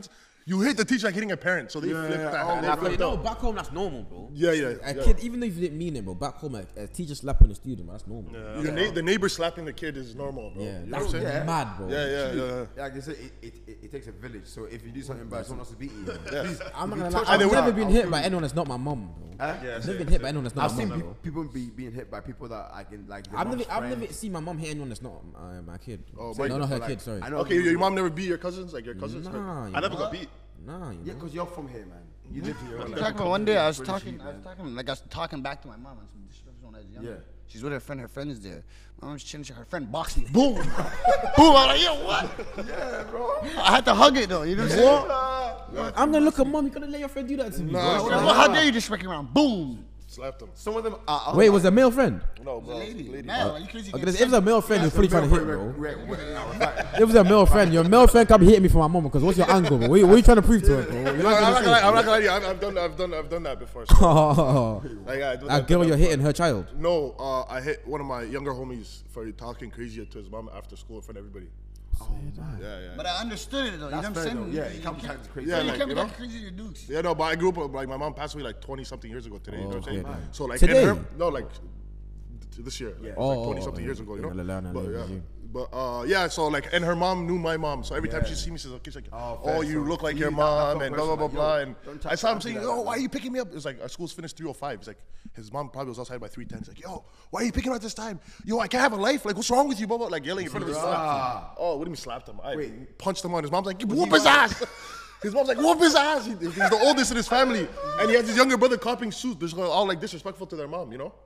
You hit the teacher like hitting a parent, so they Yeah, flip yeah, that. oh, they yeah. flip You that. know, back home that's normal, bro. Yeah, yeah. A yeah. kid, even though if you didn't mean it, bro, back home, a, a teacher slapping a student, bro, that's normal. Yeah, Your na- the neighbor slapping the kid is normal, bro. You know that's what I'm saying? Yeah. mad, bro. Yeah, yeah, yeah. Yeah, like I said, it, it, it, it takes a village. So if you do something bad, someone else is beating you. Please, I'm not if gonna you lie, touch I've my never child, been I'll hit kill by you. anyone that's not my mum, bro. Huh? I've never been hit by anyone that's not I've my seen mum, pe- bro. people be, being hit by people that I can like. their I've never, mom's I've friend. never seen my mum hit anyone that's not uh, my kid. Oh, no, my- not her like, kid. Sorry. I know Okay, people your, your do- mom never beat your cousins, like your cousins. Like, Nah, I never got beat. Nah, you Yeah, know. because you're from here, man. You live here. I'm like, talking about one day I was British talking, sheep, I was man. talking, like I was talking back to my mom on some disrespectful when I was younger. Yeah. She's with her friend, her friend is there. My mom's chilling, her friend boxed me. Boom! Boom! I was like, yo, what? Yeah, bro. I had to hug it though, you know what I'm saying? I'm gonna look at mom. You gonna let your friend do that to me? Nah, bro? bro. Well, how dare you just wrecking around? Boom! slapped him. Some of them. Are, Wait, was it a male friend? No, bro. Lady, Lady. man, are you crazy? Okay, if it's a male friend, you're fully trying to hit, bro. Right, right, right. If it's a male friend, your male friend come hitting me for my mom because what's your angle, bro? What are you, what are you trying to prove to her, bro? You're No, not I'm not gonna gonna lie. say- I'm not gonna lie. to you, I've, I've done, I've done, I've done that before. So, Oh, like, yeah, I do that girl you're hitting her child. No, uh, I hit one of my younger homies for talking crazy to his mom after school in front of everybody. Yeah, yeah. But I understood it though, you know what I'm fair, saying? though. Yeah, you it comes can't- times crazy. Yeah, you like, can't you be know? that crazy to your dukes. Yeah, no, but I grew up like my mom passed away like twenty something years ago today. You know what I'm saying? okay. So like Today? in her, no, like t- this year, like, Oh, like oh, twenty something oh, years ago. You know? yeah, Lana, But Lana, yeah, you. but uh, yeah. So like, and her mom knew my mom. So every time Yeah. she see me, she's like, she's like, Oh, oh, fair. you So look like you your need that- that mom, and blah blah blah progression, blah. like, And yo, don't touch I saw him me saying, like oh, that, why are man. you picking me up? It's like our school's finished three oh five. He's like, his mom probably was outside by three ten. He's like, yo, why are you picking me up at this time? Yo, I can't have a life. Like, what's wrong with you, blah blah? Like yelling in front of his son. Oh, what do you mean slapped him? I Wait. punched him on. His mom's like, whoop his ass. His mom's like, whoop his ass. He- he's the oldest in his family, and he has his younger brother copying suit. They're just all like disrespectful to their mom, you know.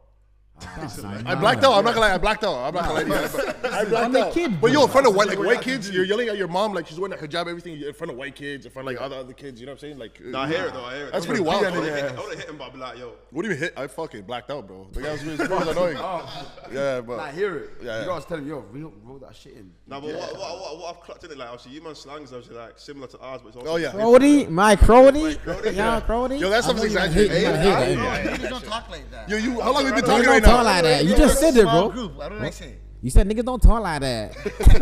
I blacked out. I'm not gonna lie. I blacked out. I'm not gonna lie. to you. I blacked I'm a out. kid, But yo, in front of white, like What white you kids, you're yelling at your mom like she's wearing a hijab, everything in front of white kids, in front of like other other kids. You know what I'm saying? Like, No, I hear it though. I hear it. That's I pretty would've- wild, I would bro. have hit him, but I'd be like, yo. What do you mean hit? I fucking blacked out, bro. The guy was, it was annoying. Yeah, but I hear it. Yeah, You yeah. guys tell him, yo, roll, roll that shit in. No, but what, what, what, what I've clocked in it, like, obviously, you man slangs is obviously like similar to ours, but it's also. oh yeah. Crody, my Crody, yeah, Crody. Yo, that stuff I is know you might hate- exaggerated. you might Hey, hate I- that, No, innit? niggas don't talk like that. Yo, you, how long we been Niggas talking don't right talk now? like that. You just said it, Small bro. group. What did I say? You said niggas don't talk like that.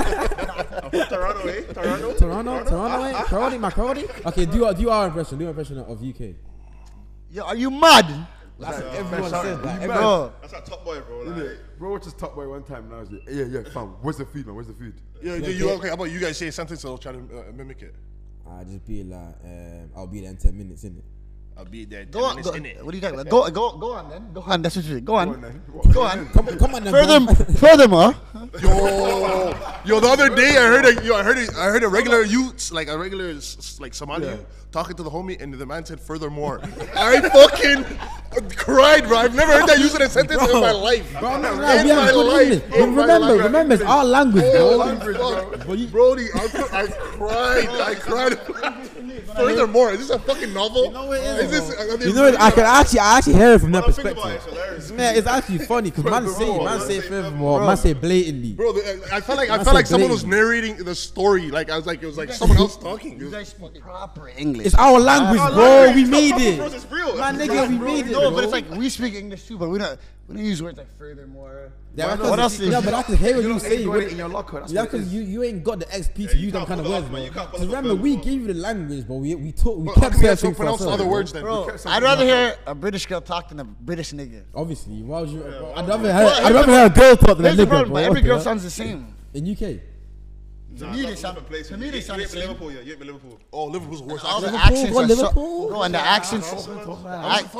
Toronto, eh? Toronto? Toronto, Toronto, eh? Crody, my Crody. Okay, do your, do your impression. Do your impression of U K. Yo, are you mad? Everyone says that. Everyone- Bro, That's like top boy, bro. Like, Innit? Bro, just top boy one time and I was like, yeah, yeah, fam, where's the food, man? Where's the food? Yo, yo, you okay? How about you guys say a sentence and I'll try to uh, mimic it? I just be like, um, I'll be there in ten minutes, innit? I'll be there. go on. Go, what are you talking about? Go, go, go on then. Go on. That's what you say. Go on. on then. What? Go on. Come, come on, then, Further, bro. furthermore, Yo, yo, the other day I heard a, yo, I heard a, I heard a regular youth, like a regular s- s- like Somali youth, talking to the homie, and the man said, "Furthermore." I fucking cried, bro. I've never heard that used in a sentence in my life. Bro, I'm not lying, in we have my good life. English. In But my remember, life. remember, it's our language, Holy bro. fuck, Brody, I, cr- I cried. I cried. Furthermore, is this a fucking novel? You know it is, Is this? are they You know, what, I can actually, I actually hear it from that I think about it, perspective. it's hilarious. Man, it's actually funny because man say, man say furthermore, man say blatantly. Bro, the- I felt like I That's felt like a someone was blatant. narrating the story. Like I was like it was like someone else talking. It you was- guys speak proper English. It's our language, Our bro. language, We it's not made proper, it. bro, it's real. Man, nigga, we made it. No, bro. but it's like we speak English too, but we don't we don't use words like furthermore. Yeah, what else is? Yeah, but I can hear what You you don't say. ain't got but- it in your locker. That's Yeah, what it because is. you, you ain't got the X P to you use them can't kind of pull it words, off, bro. man. You can't pull 'Cause it off, remember, we bro. gave you the language, but we we talk, we But how kept come you guys searching don't for pronounce ourselves, other bro. words then? Bro, kept I'd rather hear a British girl talk than a British nigga. Obviously, why would you? I'd rather hear, I'd rather hear a girl talk than a Here's the nigga, problem, bro. but every girl Okay. sounds the same. In U K. To Nah, me, they that's a sound. different place. To me, You- they you sound the ain't been same. Liverpool yet. You ain't been Liverpool. Oh, Liverpool's the worst. All the accent. accents go are so. Liverpool. No, and the accents. That's I, what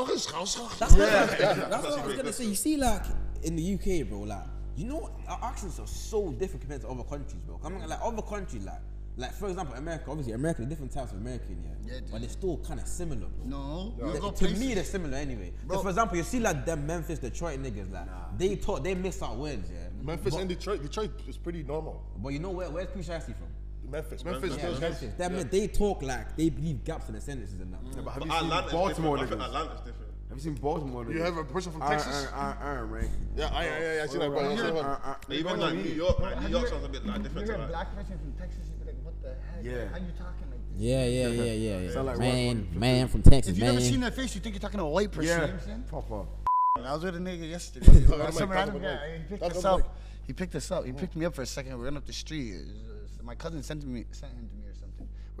I was gonna say. You see, like in the U K, bro, like you know, our accents are so different compared to other countries, bro. I'm not like other countries, like, like for example, America. Obviously, America, different types of American, yeah, Yeah, but they're still kind of similar, bro. no, They- you go to me, places. they're similar anyway. So Bro. for example, you see like them Memphis, Detroit niggas, like they talk, they miss out words, yeah. Memphis and Detroit. Detroit is pretty normal. But you know where? Where's P. Shiesty from? Memphis, Memphis, Yeah, does- Memphis. Them, they talk like they leave gaps in the sentences and that. Yeah, but have But you seen Atlanta's Baltimore different. I think niggas? Atlanta's different. Have you seen Baltimore niggas? You have a person from Iron, Texas? Iron, Iron, Iron, right? Yeah, I, yeah, yeah, I see that. Bro. I see that. But even like New York, like New York sounds a bit like different to You're a like. black person from Texas. You be like, what the heck? Yeah. How you talking like this? Yeah, yeah, yeah, yeah, yeah. Sound like man, one- one- man from Texas, If you man. never seen that face, you think you're talking to a white person. You know Yeah, what I'm saying? proper. I was with a nigga yesterday. Talk Uh, on some mic, random talk on guy. mic. He picked Talk us on up. mic. He picked us up. He picked me up for a second. We went up the street. It was, uh, My cousin sent me sent him to me or something.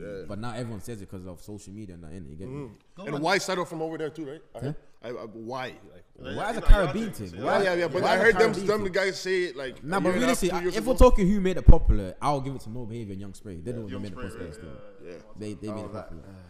Yeah. But now everyone says it because of social media and that, innit? You get me? And why settle from over there too, right? I heard, I, I, why? Like, Why is a you know, Caribbean y'all thing? think- Why- yeah, yeah, yeah. But why I is a heard them, Caribbean them thing? guys say it like. Nah, a but year and a half, realistically, two years if ago. we're talking who made it popular, I'll give it to No Behavior and Young Spray. They're the ones who Young made it Spray, popular yeah, still. yeah. They, they made it like, popular.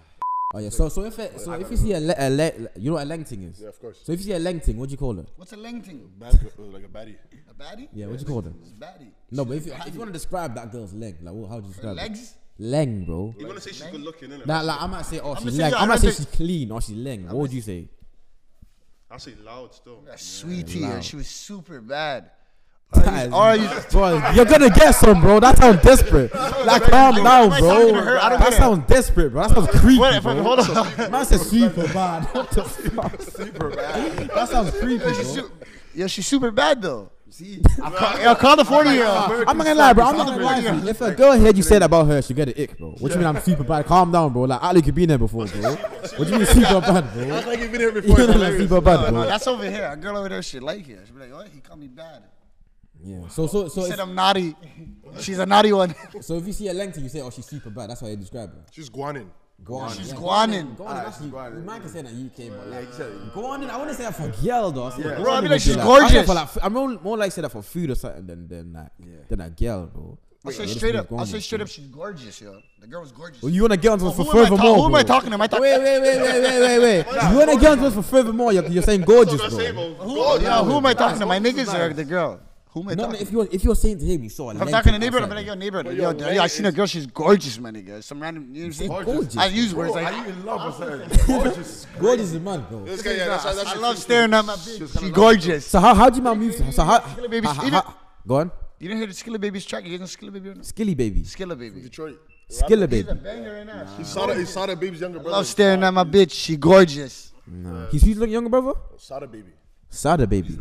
Oh yeah. So so if it, so if you see a, le- a le- you know what a leng thing is? Yeah, of course. So if you see a leng thing, what do you call it? What's a leng thing? Bad, girl, like a baddie. A baddie? Yeah, what do you call it? It's baddie. No, but if you, if you want to describe that girl's leg, like what, how do you describe it? Legs? Leng, bro. You want to say she's good looking, innit? Like, like I might say, oh, she's say, leng. yeah, I I might say read she's clean or she's leng. What would you say? I say loud still. A sweetie, loud. and she was super bad. That is- Or you, Bro, you're gonna get some, bro. That sounds desperate. Like, calm down, Am I bro. talking to her? I don't That get it. sounds desperate, bro. That sounds creepy, What if I- bro. hold on. Man said super bad. What the fuck? Super bad. That sounds creepy, bro. Su- Yo, she's super bad though. See, Yo, call the forty year old. I'm not gonna lie, bro. I'm not gonna lie. to you. If a girl heard you say that about her, she get an ick, bro. What do you mean I'm super bad? Calm down, bro. Like Ali could be in there before, bro. What do you mean super bad, bro? Act like you've been here You before. know it's like hilarious. super bad, No, bro. that's over here. A girl over there, she like it. She'll be like, what? He called me bad. Yeah. So so so He said if, I'm naughty. She's a naughty one. so if you see a length, you say, oh, she's super bad. That's how you describe her. She's guanin. Guanin. She's Yeah, guanin. Guanin. Ah, That's she's you. guanin. You might can say that in U K, but like, you said it. guanin. I wouldn't say that for girl though. I say Yeah. guanin Bro, I mean, would like, be she's I say gorgeous. For like, I'm more, more like say that for food or something than than like than a girl, bro. I'll say Yeah, straight this up. is I'll say guanin, straight bro. up, she's gorgeous, yo. The girl was gorgeous. Well, you want to get onto Oh, us for who am I ta- furthermore, who am I bro. talking to? Am I talking- Wait, wait, wait, wait, wait, wait, wait. You want to get onto us for furthermore? You're, you're saying gorgeous, bro. Who, yo, who am I talking to? My niggas or the girl? Who am I No, talking no, to? if you're if you're saying to him, you saw a If I'm length talking to in neighbor, I'm outside, like, yo, neighbor, But yo, yo, yo, man, I seen a it's- girl, she's gorgeous, my nigga. Some random, you know what I'm saying? gorgeous. I use words Bro, like, are you in love or something? Gorgeous. gorgeous is man, bro. This guy, yeah, that's, that's, I your love first staring at my bitch. She gorgeous. So how how do you man move? To, so how, Skilla Baby's- how, you how, know- go on, You didn't hear the Skilla Baby's track? You guys know Skilla Baby or not? Skilly baby, Skilla Baby. Detroit. Skilla He's a baby. banger right now. He saw the, he saw the baby's younger brother. Love staring at my bitch. She gorgeous. No. He's who's looking younger brother? Saw the baby. Sada baby.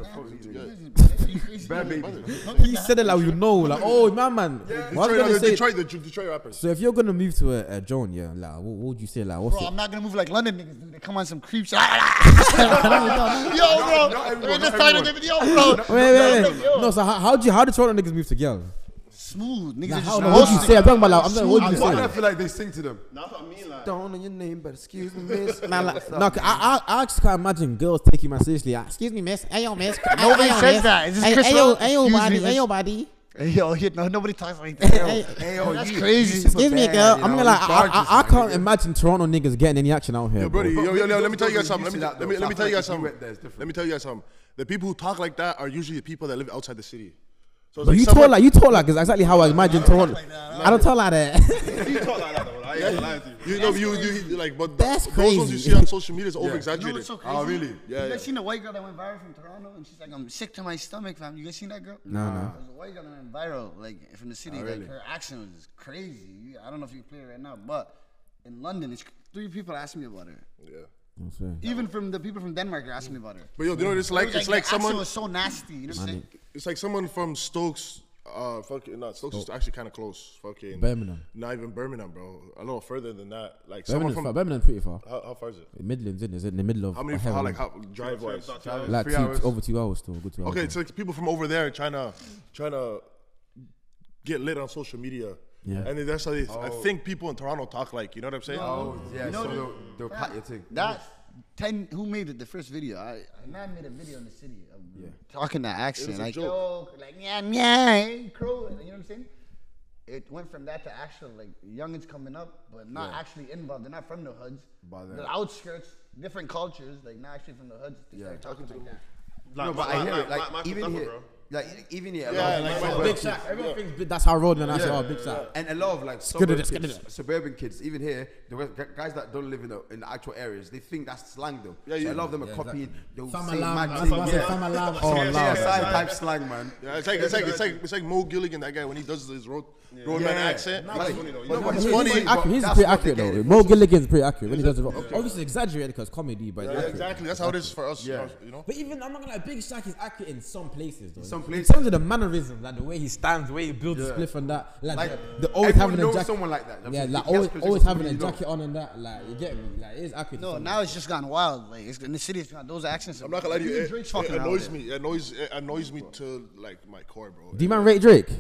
Bad baby. He said it like you know, like oh my man. What I was Detroit, gonna the say. Detroit, the Detroit rappers. So if you're gonna move to a, a Joan, yeah, like what, what would you say, like what's Bro, it? I'm not gonna move like London niggas do. They come on some creep shit. Yo, bro. not everyone, We're just not trying to everyone. give it, yo, bro. Wait, wait, wait. Yo. No, so how how do you how do Toronto niggas move to girl? Smooth. Niggas Like, are how, just no, what do you roasting. say? I'm talking about like I'm talking, what do you Why do I say? feel like they sing to them? That's what I mean, like. Don't know your name, but excuse me, miss. Nah, like, no, 'cause I, I, I just can't imagine girls taking man seriously. Like, excuse me, miss. Hey, yo, miss. Nobody Hey, yo, says miss. that. Is this Hey, Chris hey, yo, Rock? hey, yo, Excuse body. me, Hey, yo, miss. body. Hey, yo, hit, no, nobody talks like that. Hey, Hey, yo, That's you- crazy. you super Excuse me, bad, girl. you I'm know, gonna like, you I, I, I gorgeous, can't man. imagine Toronto niggas getting any action out here. Yo, bro. buddy, yo, yo, yo, let me Those tell you guys are something. Let used me, to that, let me, though. let me So tell I you guys feel like if you something. went there, it's different. Let me tell you guys something. The people who talk like that are usually the people that live outside the city. So it's But like you someone- talk like you talk like it's exactly how I imagine Toronto. I don't talk like that. You talk like that, though. I ain't lying to you. You know, you, you, you like, but That's those ones you crazy. see on social media is over You know exaggerated. what's so crazy? Oh, really? Yeah, You yeah. guys seen the white girl that went viral from Toronto? And she's like, I'm sick to my stomach, fam. You guys seen that girl? No, no. There's a white girl that went viral, like, from the city. Oh, like, really? her accent was crazy. You- I don't know if you can play it right now, but in London, it's three people asking me about her. Yeah. Even from the people from Denmark are asking me about her. But yo, you know what it's It like? was It's the like accent someone. was so nasty. You know what I'm saying? It's like someone from Stokes. Uh, fucking not Stokes is actually kind of close. Fucking Birmingham. Not even Birmingham, bro. A little further than that. Like someone Birmingham's from far. Birmingham's pretty far. how, how far is it? Midlands, isn't it? Is it in the middle of? How many? of How heaven? like how drive wise? Like Three two, hours. over two hours still. Good two hours. Okay, it's like people from over there trying to trying to get lit on social media. Yeah. And then that's how they. I think people in Toronto talk like. You know what I'm saying? Oh, yeah, You know so the- they'll, they'll pat your thing. That ten who made it the first video? I a man made a video in the city of talking that accent, a like joke. yo, like yeah, yeah, hey, crow. You know what I'm saying? It went from that to actual like youngins coming up, but not actually involved. They're not from the hoods. But the then- outskirts, different cultures, like not actually from the hoods. They Yeah. started talking like that. Like, No, but like, I hear like, it. Like, like Michael even Dapper, here, bro. like even here, a Yeah, lot of- like like, my Big Shaq. Everyone thinks big- that's how Road and I say, oh, Big Shaq. And a lot of like Skidda suburban it, skidda kids, it. suburban kids, even here, the west- gu- guys that don't live in the in the actual areas, they think that's slang though. Yeah, so yeah. a lot of them are Yeah, copying. They'll Fam say alarm, mad man, things. man say fam alarm. Oh, Yeah, loud. side type slang, man. Yeah, it's like it's like it's like it's like Mo Gilligan, that guy when he does his road roadman Yeah. accent. Like, Like, funny though. You no, know but what? it's He's funny, pretty but accurate. He's that's pretty what they accurate get though. it Mo from. Gilligan's pretty accurate when he does it. Obviously exaggerated because comedy, but it's yeah, accurate. exactly. That's how it is for us. Yeah. You know. But even I'm not gonna lie, Big Shaq is accurate in some places though. Some In places. terms of the mannerisms, like the way he stands, the way he builds his Yeah. spliff and that, like, Like, the, the always everyone having a knows jacket. someone like that. I'm Yeah, saying, like he has always, clips always of having a people you jacket on and that, like you get me, like it is accurate. to No, some now it's just gone wild. Like it's, in the city, it's got those accents. I'm not gonna lie to you. Even It, Drake's it fucking out annoys there. me. It annoys it annoys me to like my core, bro. Do you man rate Drake?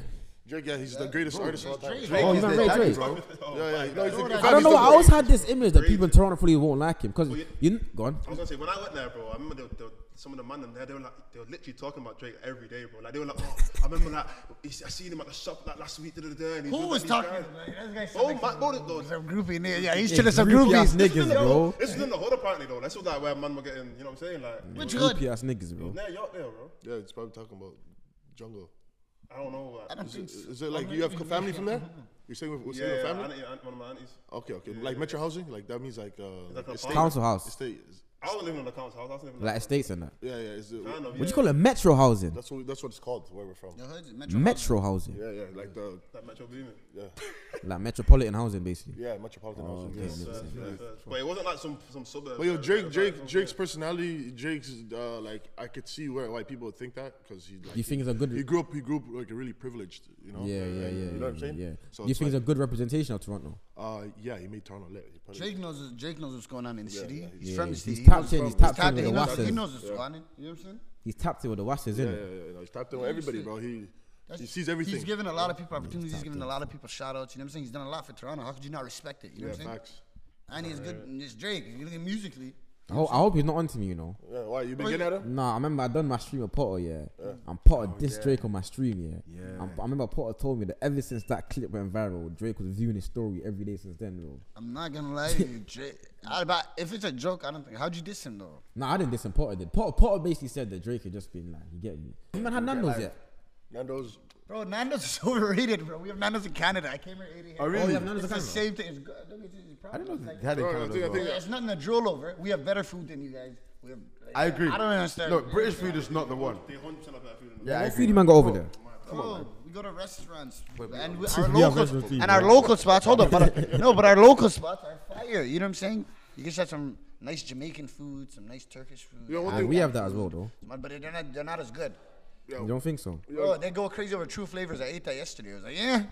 Drake, yeah, he's the greatest artist of all time. Drake. Oh, you is don't the rate daddy, Drake? bro. Yeah, yeah. No, he's the, I don't know. I always had this image that people in Toronto probably won't like him because you- you kn- go on. I was gonna say when I went there, bro. I remember they, they, some of the man in there. They were like, they were literally talking about Drake every day, bro. Like they were like, oh, I remember like, I seen him at the shop like last week. Da, da, da, and he's Who with was these talking? guys. About it? That guy Oh, sound my, like bro, some- those- some groupie in there. Yeah, he's Yeah, chilling some groupie ass groupies. niggas, bro. This was in the hood apparently though. This was like where man were getting, you know what I'm saying? Like, Which hood? Groupie ass niggas, bro. yeah, you're up there, bro. Yeah, it's probably talking about jungle. I don't know. Like, I don't Is think it, so. is it like you have family from there? You're staying with, yeah, staying with yeah, family? auntie, aunt, one of my aunties. Okay, okay. Like metro housing? Like that means like uh, like a estate. Council house, Estate. is- I wasn't living in the council house. I was living in like estates and that. Yeah, yeah. Is it, kind of, What yeah, you call it? Metro housing. that's what that's what it's called where we're from. The hood, Metro. Metro housing, Yeah, yeah. Like the like Metro Booming. yeah, like metropolitan housing, basically. yeah, metropolitan housing. okay, Yeah. makes Fair, sense. fair, fair. But it wasn't like some some suburb. But yo, Drake, Fair, Drake, fair, Drake's fair. personality, Drake's uh, like I could see where why people would think that because he like You think it's a good? he grew up he grew up like really privileged, you know. Yeah, yeah, yeah. You know yeah, what I'm saying? Yeah. So Do you it's think like, it's a good representation of Toronto? uh, yeah, he made Toronto lit. He put it- Drake knows. Drake knows what's going on in the city. yeah, He's yeah, from the he's city. He tapped knows- in, he's he's tapped in tapped with He the knows. Wassers. He knows what's going on. You know what I'm saying? He's tapped in with the Wassers, Yeah, isn't yeah, it? yeah, yeah. He's tapped in with everybody, bro. He he sees everything. He's given a lot of people opportunities. He's given a lot of people shout outs. You know what I'm saying? He's done a lot for Toronto. How could you not respect it? You know yeah, what I'm saying? facts. And he's good. And it's Drake. You look at musically. I hope, I hope he's not onto me, you know. Yeah, why you been getting at him? Nah, I remember I done my stream with Potter, yeah. And Potter dissed Drake on my stream, yeah. Yeah. And I remember Potter told me that ever since that clip went viral, Drake was viewing his story every day since then, bro. I'm not gonna lie to you, Drake. I, but if it's a joke, I don't think. How'd you diss him though? Nah, I didn't diss him. Potter did. Potter, Potter basically said that Drake had just been like, you get me. You man had Nando's yet? Nando's. Bro, Nando's is overrated, bro. We have Nando's in Canada. I came here eating. Oh, here. really? Oh, you have Nando's It's in the Canada? same thing. It's good. I don't think it's I didn't know like- they had it in Bro, I Canada think- I as think- well. It's nothing to drool over. We have better food than you guys. We have, like, I agree. I don't understand. Look, British food is not the one. They one hundred percent have better food than Yeah, I What agree. foodie man got over there? Bro, we go to restaurants But- and we, but- our We have local restaurants too, and our bro. local spots. Hold up, but no, but our local spots are fire. You know what I'm saying? You can have some nice Jamaican food, some nice Turkish food. You know one Ah, thing? we have that as well, though. But but they're not they're not as good. You don't think so? Oh, they go crazy over True Flavors. I ate that yesterday. I was like, yeah.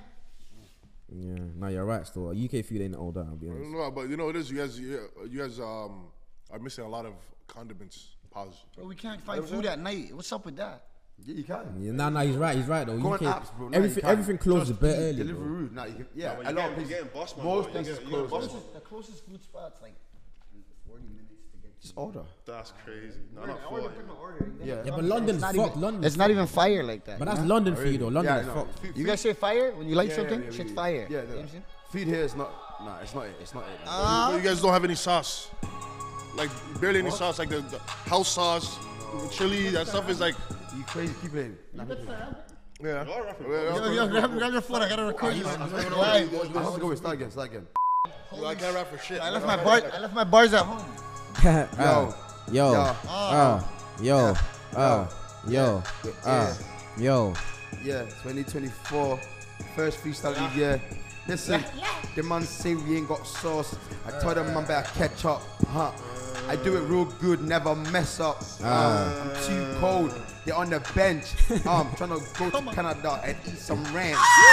Yeah. No, you're right. Still, U K food ain't all that. I'll be honest. No, but you know what it is. You guys, you, you guys um are missing a lot of condiments. Pause. Bro, we can't find food at night. What's up with that? Yeah, you can. Yeah, nah, nah, he's right. He's right though. Go on U K, apps, bro. Now everything, you can. everything closes a Just bit eat, early. Deliveroo. Bro. Now you can, yeah, when a you lot get- of places. you getting boss, man, Most bro. You places get- you get close. boss. bro. The closest food spot's like forty minutes to get. Just order. That's crazy. No, not forty. Yeah. Yeah, but London's not fucked. even, London. It's not even fire like that. But that's London for you though. London Yeah, is no. fucked. Food- You guys say fire when you like yeah, something? yeah, yeah, Shit's yeah. fire. Yeah, You know no. what I'm saying? Food here is not. Nah, it's not it. It's not it. man. Uh, But you guys don't have any sauce. Like barely any sauce. Like the, the house sauce, the chili. That stuff is like. You crazy? Keep playing. Nah, Yeah. Yo, yo, grab, grab your phone. I gotta record you. Why? Let's go. Start again. Start again. I can't rap for shit. I left my bar. I left my bars at home. yo, yo, Yo. uh, yo, uh, yo, uh, yo. Yeah, twenty twenty-four, first freestyle of the year. Listen, the man say we ain't got sauce. I told them man better catch up. Huh? I do it real good, never mess up. Uh, I'm too cold. They're on the bench. I'm trying to go to Canada and eat some ranch.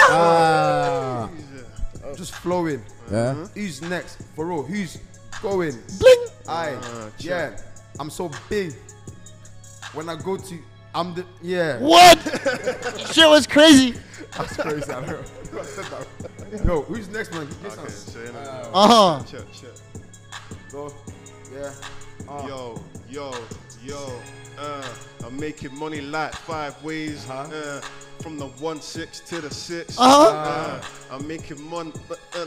Ah, Just flowing. yeah. Who's next? For real, who's going? Bling! Aye, yeah. I'm so big. When I go to, I'm the, yeah. What? Shit was crazy. That's crazy. I know. Yo, who's next, man? Yes, Okay, man. so, you know, Uh huh. check, check. Go. Yeah. Uh, Yo, yo, yo, uh, I'm making money like five ways. Uh-huh. Uh, from the one six to the six. Uh-huh. Uh, I'm making money. Uh,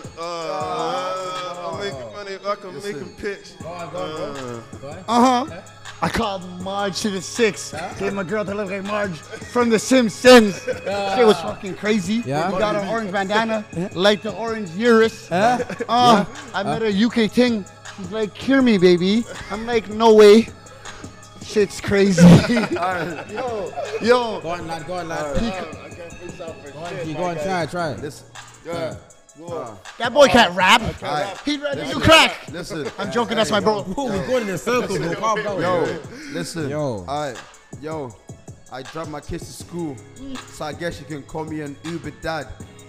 uh, I'm making money like I'm Listen. making pics. Uh, Uh huh. I called Marge to the six. Gave my girl to look like Marge from The Simpsons. Shit was fucking crazy. Yeah. We got an orange bandana, like the orange Urus. Uh, I met a U K ting. She's like, cure me, baby. I'm like, no way. Shit's crazy. yo, yo. Go on, lad. Go on, lad. Go on, G, go on. Try, it, try. it. listen. Yeah. That boy can't rap. Alright. He'd rather do crack. Listen. I'm joking. That's my bro. Bro, we're going in a circle, bro. Calm down. Yo, listen. Yo. Alright. Yo, I drive my kids to school, so I guess you can call me an Uber dad.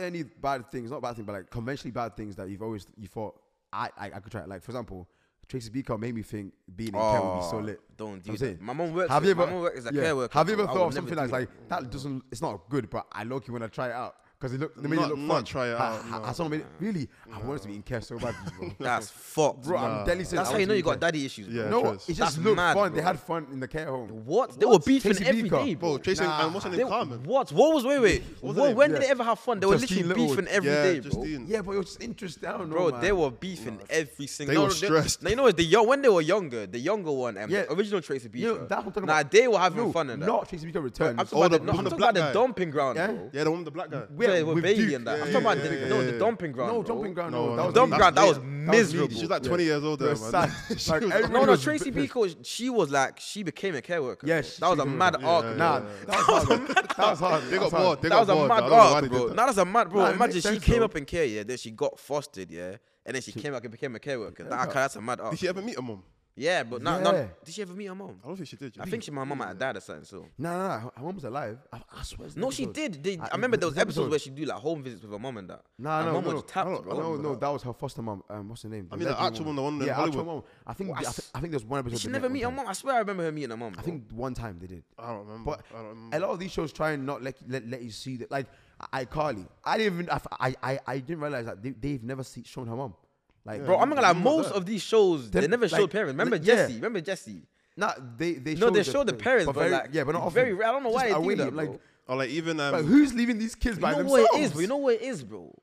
there any bad things? Not bad things, but like conventionally bad things that you've always you thought I I, I could try. Like for example, Tracy Beaker made me think being in care would be so Oh, lit. Don't do I'm that. saying. My mom works. Have you my ever? mom works as a yeah. care worker. Have you ever bro. I thought of would something never that's do like that? Doesn't. It's not good, but I low key when I try it out. Because it look, they made Not- it look not fun. try it Ha- out, ha- no. has someone made it? Really? I want us to be in care so bad, bro. That's fucked. Bro, I'm deadly serious. That's I how you want know to you be in got care. daddy issues. Bro. Yeah. No, Trace. it just That's looked mad, fun. They bro. had fun in the care home. What? They were beefing Tracy every Beaker. day, Bro, bro. Tracy Nah. and what's her They- name? Carmen. What? What was wait wait? What was her What, name? when Yeah. did they ever have fun? They were Justine literally Littlewood. beefing every yeah, day, bro. Justine. Yeah, but it was just interesting. I don't know, Bro, man. they were beefing every single. They no, were stressed. No, you know what? The young when they were younger, the younger one, um, Yeah. original Tracy Beaker. You know, that's what I'm talking Nah, about. they were having No, fun in that. not Tracy Beaker returns. I'm talking Oh, about the- the, the no, I'm talking black about the guy. dumping ground, Yeah? bro. Yeah, the one with the black guy. Yeah, Yeah, with with Bailey Duke. and that. Yeah, I'm talking about yeah, the, yeah, no, yeah, the yeah. dumping ground. No, bro. jumping ground. No, No, that no, was Dumping ground, that was yeah, miserable. needy. She's like Yeah. twenty years older, It man. was sad. She Like, was- everybody No, no, was Tracy pissed. Beaker, was- she was like, she became a care worker. Yeah, bro. she- that was she a became a mad care arc. worker. Nah, bro. that was hard. That was hard. They That got was bored. hard. They That got was a bored. mad I don't know why arc, they bro. did that. Now that's a mad, bro. Nah, it Imagine makes she sense, came though. up in care, yeah, then she got fostered, yeah, and then she came back and became a care worker. That, that's a mad arc. Did she ever meet her mom? Yeah, but not, Yeah. not. Did she ever meet her mom? I don't think she did. I think she, my mom might have died or something. So No, no, no. Her mom was alive. I, I swear. it's an no, she episode. did. They, I- I remember there was this episodes episode. where she do like home visits with her mom and that. Nah, Her no, mom no, was tapped, I don't- bro. I No, don't no, know. that was her foster mom. Um, what's her name? I mean, the lesbian actual woman. one, the one in yeah, actual Hollywood. mom. I think. What? I, thi- I think there's one episode. Did she they never met meet one her time. mom? I swear I remember her meeting her mom. I bro. think one time they did. I don't remember. But I don't remember. a lot of these shows try and not let let, let you see that. Like iCarly, I didn't even. I I I didn't realize that they, they've never see, shown her mom. Like, Bro, I'm not gonna lie. I'm not Most there. of these shows, they Then, never like, showed parents. Remember like, yeah. Jesse? Remember Jesse? nah, they they No, showed they showed the parents, but very, like, yeah, but not often. very rare. I don't know why Just they do away, that, bro. Like, Or like even um, like, who's leaving these kids You by know themselves? what it is, bro. You know what it is, bro.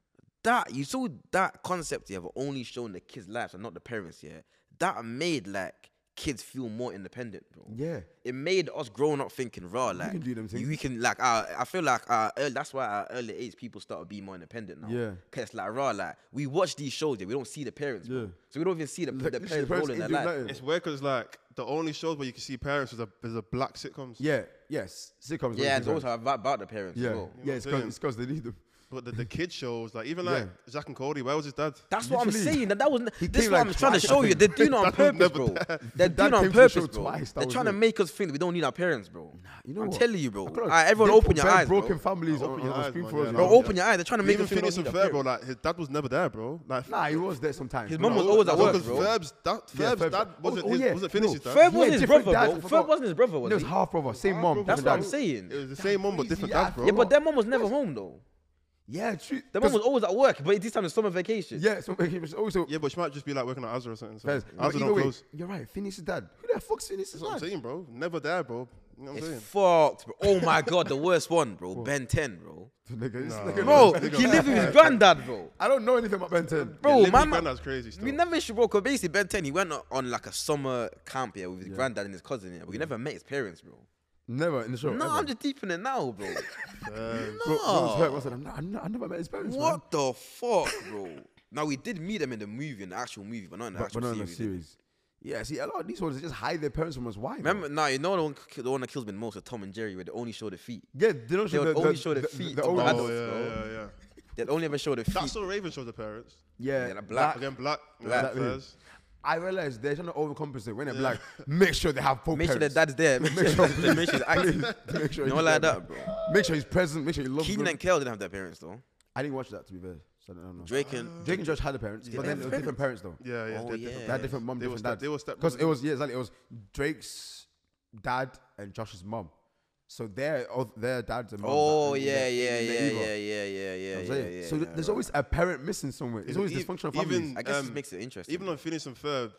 That you saw that concept, yeah, of only showing the kids' lives and not the parents, yeah. That made like kids feel more independent, bro. Yeah. It made us growing up thinking, raw, like can do them things. we can like. Uh, I feel like uh, early, that's why at early age people start to be more independent now. Yeah. Cause it's like raw, like we watch these shows, yeah, we don't see the parents, bro. Yeah. So we don't even see the, Like, the literally, parents the parents role in their ain't doing life. nothing. it's weird because like the only shows where you can see parents is a is a black sitcoms. Yeah. Yes. Sitcoms. Yeah, always it's also do about, about the parents. that. as Yeah. well. Yeah. It's You know what I'm because it's because they need them. But the, the kid shows, like even Yeah. like Zack and Cody, where was his dad? That's what I'm Literally. saying. That, that was He this is came what like I'm trying to twice, show I you. think. They're doing it on That was purpose, never bro. there. They're Dad doing it on came to the show purpose, bro. twice, that They're was trying to it. make us think we don't need our parents, bro. You know I'm what? telling you, bro. I feel like Alright, everyone they open put your bare eyes, bro. broken families Open on, your on eyes, screen man, for us. yeah, now. Bro, no. open your eyes. They're trying to make Even us think we Phineas don't and need our Ferb, bro, parents. like his dad was never there, bro. Like Nah, he was there sometimes. His but mum no, was always that at no, work, because bro. Ferb's dad, Yeah, Ferb's Ferb- dad oh, wasn't oh, his, yeah, wasn't no, Phineas's dad. Ferb wasn't Yeah, his different brother, dads, bro. I Ferb forgot. wasn't his brother, It was was he? half brother, same mom. That's different what I'm dads. saying. It was the same mom but crazy, different yeah, dads, bro. Yeah, but their mom was never home though. Yeah, true. Their mom 'Cause- was always at work, but this time it's summer vacation. Yeah, so he was also. yeah, but she might just be like working at Azra or something. So Fez, but Azra either don't way, close. you're right. Phineas' dad. Who the fuck's Phineas' That's what I'm dad? saying, bro. Never there, bro. You know what I'm saying? It's fucked, bro. Oh my god, the worst one, bro. Ben ten, bro. Nigga, this Nah. nigga Bro, knows- he lived with his granddad, bro. I don't know anything about Ben ten. Bro, Living my with man, Granddad's crazy stuff. we never used to bro. Cause basically Ben ten, he went on- on like a summer camp here with his Yeah. granddad and his cousin here, but we never met his parents, bro. Never in the show. No, ever. I'm just deep in it now, bro. Um, Bro, bro was hurt. I said, I'm not, I'm not, I never met his parents. man. What the fuck, bro? Now we did meet them in the movie, in the actual movie, but not in the But, actual but not in the series. did we? series. Yeah, see, a lot of these ones they just hide their parents from us. Why? Remember, bro? nah, you know the one, the one that kills me the most is Tom and Jerry, where they only show the feet. Yeah, they don't They show would the, only the, show the the, feet The, of older the oh, ones. adults, yeah, bro. yeah, yeah. They only ever show the feet. That's so Raven shows the parents. Yeah, Yeah, the black. Again, black. Black. Black. Fez. I realized they're trying to overcompensate when they're black. Make sure they have both Make sure parents. their dad's there. Make sure, make sure he's active. Make sure You know, he's like there. that, bro. Make sure he's present. Make sure he loves Keenan them. and Kel didn't have their parents, though. I didn't watch that to be fair. So I don't know. Drake and Drake and Josh had the parents, but they then have it was different parents though. Yeah, yeah. Oh, they're yeah. different. They had different mom, They were different step- dads. they were step Because it brothers. was yeah, exactly. It was Drake's dad and Josh's mom. So their oh, their dads and moms. Oh are- yeah, they're yeah, in the yeah, Eva. yeah, yeah, yeah, yeah, I'm yeah, saying. yeah. So th- yeah, there's right. always a parent missing somewhere. There's always Even- dysfunctional even- families. I guess um, it makes it interesting. Even on Phineas and Ferb,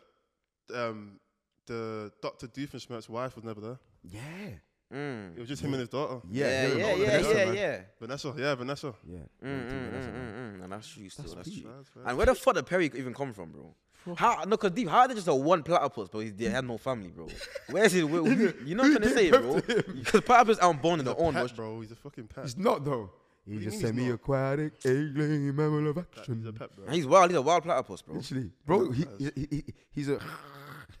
um, the Doctor Doofenshmirtz's wife was never there. Yeah. Mm. It was just him and his daughter. Yeah, Yeah, him and yeah, all the yeah, Vanessa, yeah, man. yeah. Vanessa, yeah, Vanessa. Yeah. Mm, mm, mm, mm, mm. And that's true, still. That's, peak. true. That's fair. And where the fuck did Perry even come from, bro? How? No, cause deep. How are they just a one platypus, but he, they had no family, bro? Where's his? Where, who, you know what I'm trying to say, bro? Because platypus aren't born in their own. Pet, But bro. He's a fucking pet. He's not though. He do you just mean said he's me not? aquatic alien mammal of He's a action. pet, bro. he's wild. He's a wild platypus, bro. Literally, bro. He, Yes. he, he, he- he's a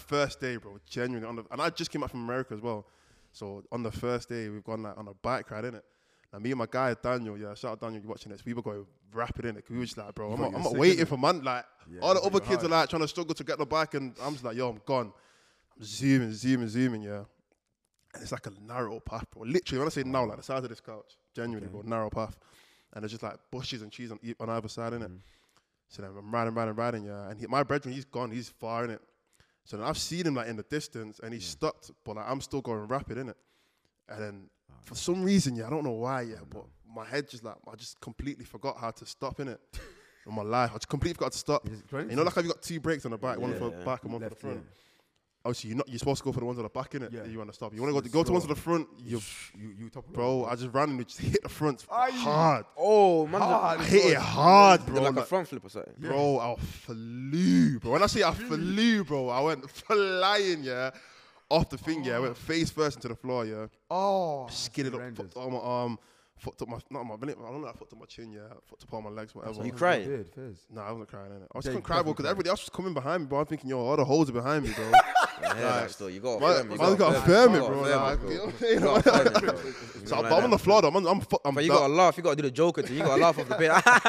first day, bro, genuinely on the, and I just came back from America as well. So on the first day, we've gone like on a bike ride, innit? Now me and my guy Daniel, yeah, shout out Daniel, you watching this? We were going rapid in it. Cause we were just like, bro, You I'm thought not, you I'm were not sick, waiting innit? for man. Like Yeah, all the you other thought you kids were are like trying to struggle to get the bike, and I'm just like, yo, I'm gone. I'm zooming, zooming, zooming, yeah. And it's like a narrow path, bro. Literally, when I say now, like the size of this couch, genuinely, Okay. bro, narrow path. And there's just like bushes and trees on, e- on either side, innit? Mhm. So then I'm riding, riding, riding, yeah. And he, my brethren, he's gone, he's far, innit? So then I've seen him like in the distance, and he's stopped, but like I'm still going rapid, innit? And then for some reason, yeah, I don't know why, yeah, but my head just like, I just completely forgot how to stop, innit? In my life, I just completely forgot to stop. You just trying You know, to- like how you got two brakes on the back, one Yeah, for the yeah. back and one Left, for the front. yeah. Obviously, you're not. You're supposed to go for the ones on the back, innit? Yeah. You want to stop. You want to go to, Slow. go to ones on the front. You, You, you top bro, I just randomly just hit the front Aye. hard. Oh, man. Hard. I hit it hard, Bro, bro. like a Like, front flip or something. bro, I flew, bro. When I say I flew, bro, I went flying, yeah, off the thing, yeah. I went face first into the floor, yeah. Oh, Skidded up, horrendous. fucked on my arm, fucked up my, not my, I don't know, I fucked up my chin, yeah. Fucked up all my legs, whatever. You cried? Did, fizz. Nah, I wasn't crying, innit? I was Yeah, just you gonna cry, bro, definitely because cried. everybody else was coming behind me, bro. I'm thinking, yo, all the hoes are behind me, bro. I hear that still. You got to Man, firm it. man's got to You firm it, gotta bro. firm Like, bro. you know, You gotta firm it, bro. So Like I'm, I'm on the that. floor, though. I'm, I'm, fu- I'm But you down- gotta laugh. You gotta do the Joker thing. You gotta laugh off the pain.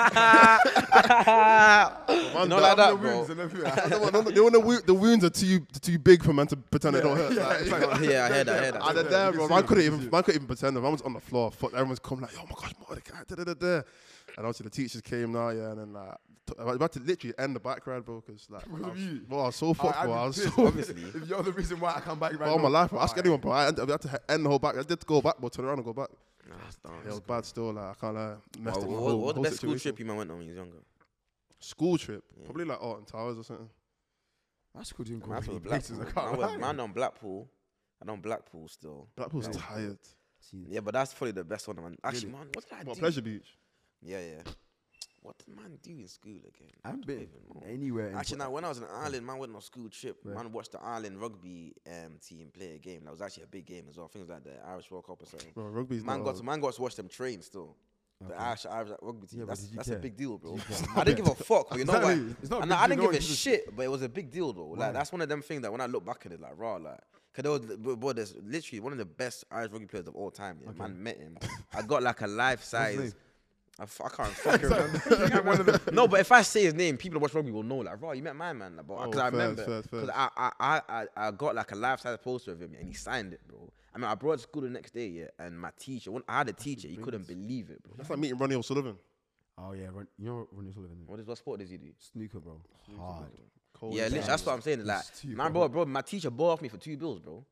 Man, Not like that, The bro. wounds and everything. No, no, no, no, the, wo- the wounds are too too big for man to pretend they don't hurt. Yeah, Like, it's like- Yeah, I heard that. I heard I that. did Yeah, there, you bro. can Man see couldn't it, you even can see man couldn't even pretend. Man was on the floor. Fuck, everyone's come like, oh my gosh, Mordecai, da da da da. And obviously the teachers came now, yeah, and then like t- I was about to literally end the bike ride, bro, because like, I Because of was, you? bro, I was so fucked, I'd bro. be I was pissed, so Obviously. If you're the reason why I come back right all now. my life, bro. Ask Alright. anyone, bro. I had, to, I had to end the whole back. I did go back, but turn around and go back. Nah, that's dumb. It was bad still. Like I can't lie. Messed What, up my what, whole, what the whole best school situation. trip you man went on when you was younger? School trip, Yeah. probably like Alton Towers or something. That's good doing Man, I cool went places. I Blackpool. can't Man, went- lie. man on Blackpool. I done Blackpool still. Blackpool's Yeah. tired. See, Yeah, but that's probably the best one, man. Actually, Really? man, what did I What do? Pleasure Beach? Yeah, yeah. What did man do in school again? I haven't been Even more. anywhere. in- Actually, now when I was in Ireland, man went on a school trip. Where? Man watched the Ireland rugby um, team play a game. That was actually a big game as well. Things like the Irish World Cup or something. Bro, rugby's Man not. got to, man got to watch them train still. The Okay. Irish, Irish rugby team. Yeah, but that's did you that's a care? big deal, bro. Did you care? I didn't give a fuck, but you know Exactly. what? It's not a And big I deal, didn't no, give a it's just- shit, but it was a big deal though. Why? Like that's one of them things that when I look back at it, like raw, like. Cause there was, bro, bro, there's literally one of the best Irish rugby players of all time. Yeah, man met him. I got like a life name? size. I, f- I can't fucking remember. No, but if I say his name, people that watch rugby will know. Like, raw, you met my man. Like, Oh, because I fairs, remember, fairs, because fairs. I, I, I, I, I got like a life size poster of him, and he signed it, bro. I mean, I brought it to school the next day, yeah, and my teacher, when I had a teacher, he couldn't believe it, bro. That's like meeting Ronnie O'Sullivan. Oh yeah, Ron, you know Ronnie Sullivan. What is what sport does he do? Snooker, bro. Hard. Cold Yeah, as literally, that's what I'm saying. Like, It's too man, bro, bro, my teacher bought off me for two bills, bro.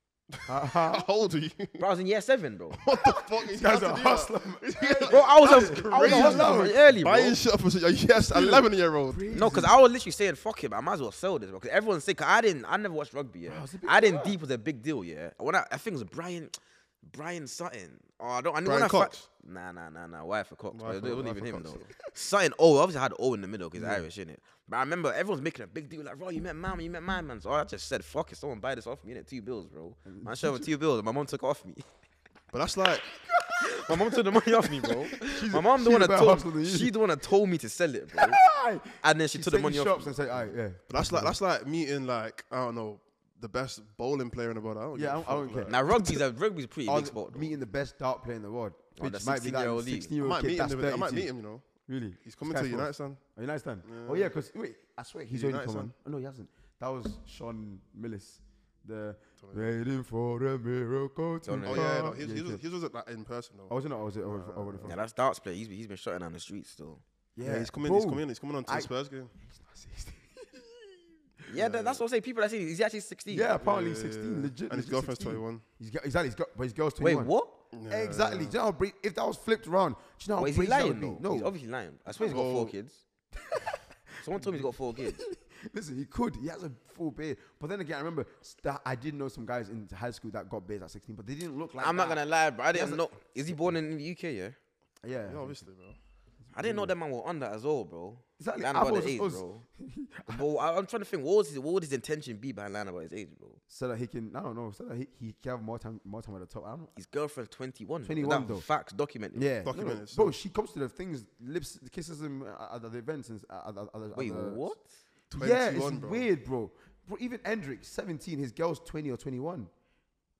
How old are you? Bro, I was in year seven, bro. What the fuck? This guy's a hustler, Bro, I was a, I was a hustler early, bro. Buying shit for a yes, eleven year old. No, because I was literally saying, fuck it, but I might as well sell this, bro. Because everyone's saying, cause I didn't, I never watched rugby, yeah. I didn't deep was a big deal, yeah. When I, I think it was Brian, Brian Sutton. Oh, I don't, I knew Brian when I fa- Cox? Nah, nah, nah, nah. Why for Cox? Why But it for- wasn't why even for him Cox? though. Sutton, oh, obviously had O in the middle because he's Irish, innit? But I remember everyone's making a big deal, like, bro, you met my man, you met my man. So I just said, fuck it, someone buy this off me, innit? Two bills, bro. Man, showed me two bills, and my mom took it off me. But that's like, My mom took the money off me, bro. my mom the she's one a that better told, hustler than you. she the one that told me to sell it, bro. And then she, She took the take money you off shops me. and say, alright, yeah. but that's like that's like meeting like I don't know the best bowling player in the world. I don't Yeah, give a I don't- I fuck, don't care. like. Now rugby's a rugby's a pretty Or big sport. Though. meeting the best dart player in the world. Oh, Which the might be that sixteen-year-old league. sixteen I year old might kid meet that's him. I might thirty-two. meet him. You know, Really? he's coming Sky to Sports. United, son. Oh, United stand. Yeah. Oh yeah, because wait, I swear he's He's already United come on. stand. Oh no, he hasn't. That was Sean Millis. The waiting for a miracle to Don't know. Oh come. yeah, no, he, Yeah, he, he was, did. he wasn't like in person though. Oh, was it not? Or was it over, over the phone? Yeah, that's darts player. He's been, he's been shutting down the streets still. Yeah, he's coming. bro. He's coming. He's coming on to I- the Spurs game. He's not sixteen. Yeah, that, that's what I'm saying. People are saying he's actually sixteen. Yeah, apparently Yeah, yeah, sixteen. yeah. Legit. And his legit girlfriend's sixteen. twenty-one. He's got, exactly. He's got, but his girl's Wait, twenty-one. what? Yeah. Exactly. Do you know how bra- if that was flipped around, do you know how Wait, is he crazy that lying would be? though? No. He's obviously lying. I swear he's got four Oh. kids. Someone told me he's got four kids. Listen, he could. He has a full beard. But then again, I remember st- I did know some guys in high school that got beards at sixteen, but they didn't look like I'm not that. gonna lie, bro. I didn't Yes, know. Is he born in the U K? Yeah. Yeah. Yeah, obviously, bro. I didn't know that man was on that as well, bro. Exactly. Lying I about thought the it age, was- bro. But I- I'm trying to think. What was his what would his intention be behind lying about his age, bro? So that he can, I don't know, so that he, he can have more time, more time at the top. I don't know. His girlfriend's twenty-one. twenty-one That though. Facts documented. Yeah, Documented, no, no. so- bro. She comes to the things, lips, kisses him at, at the events and at, at, at, at Wait, the, what? Yeah, it's twenty-one, bro. weird, bro. Bro, even Hendrick, seventeen, his girl's twenty or twenty-one.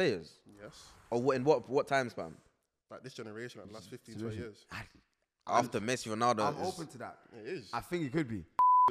players? Yes. Or what, in what what time span? Like this generation, like the last fifteen, twenty years. After Messi, Ronaldo. I'm is- open to that. It is. I think it could be.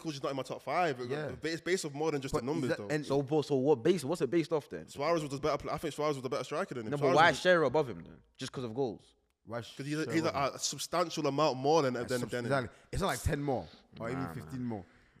Nichols is not in my top five. Yeah. It's based off more than just But the numbers, is that- though. and- So, but- so what base? What's it based off then? Suarez was the better. Play. I think Suarez was the better striker than him. No, but Suarez why was- Shearer above him then? Just because of goals? Why Because he's, a, he's a, a substantial amount more than than, than him. Exactly. It's not like ten more or even fifteen more.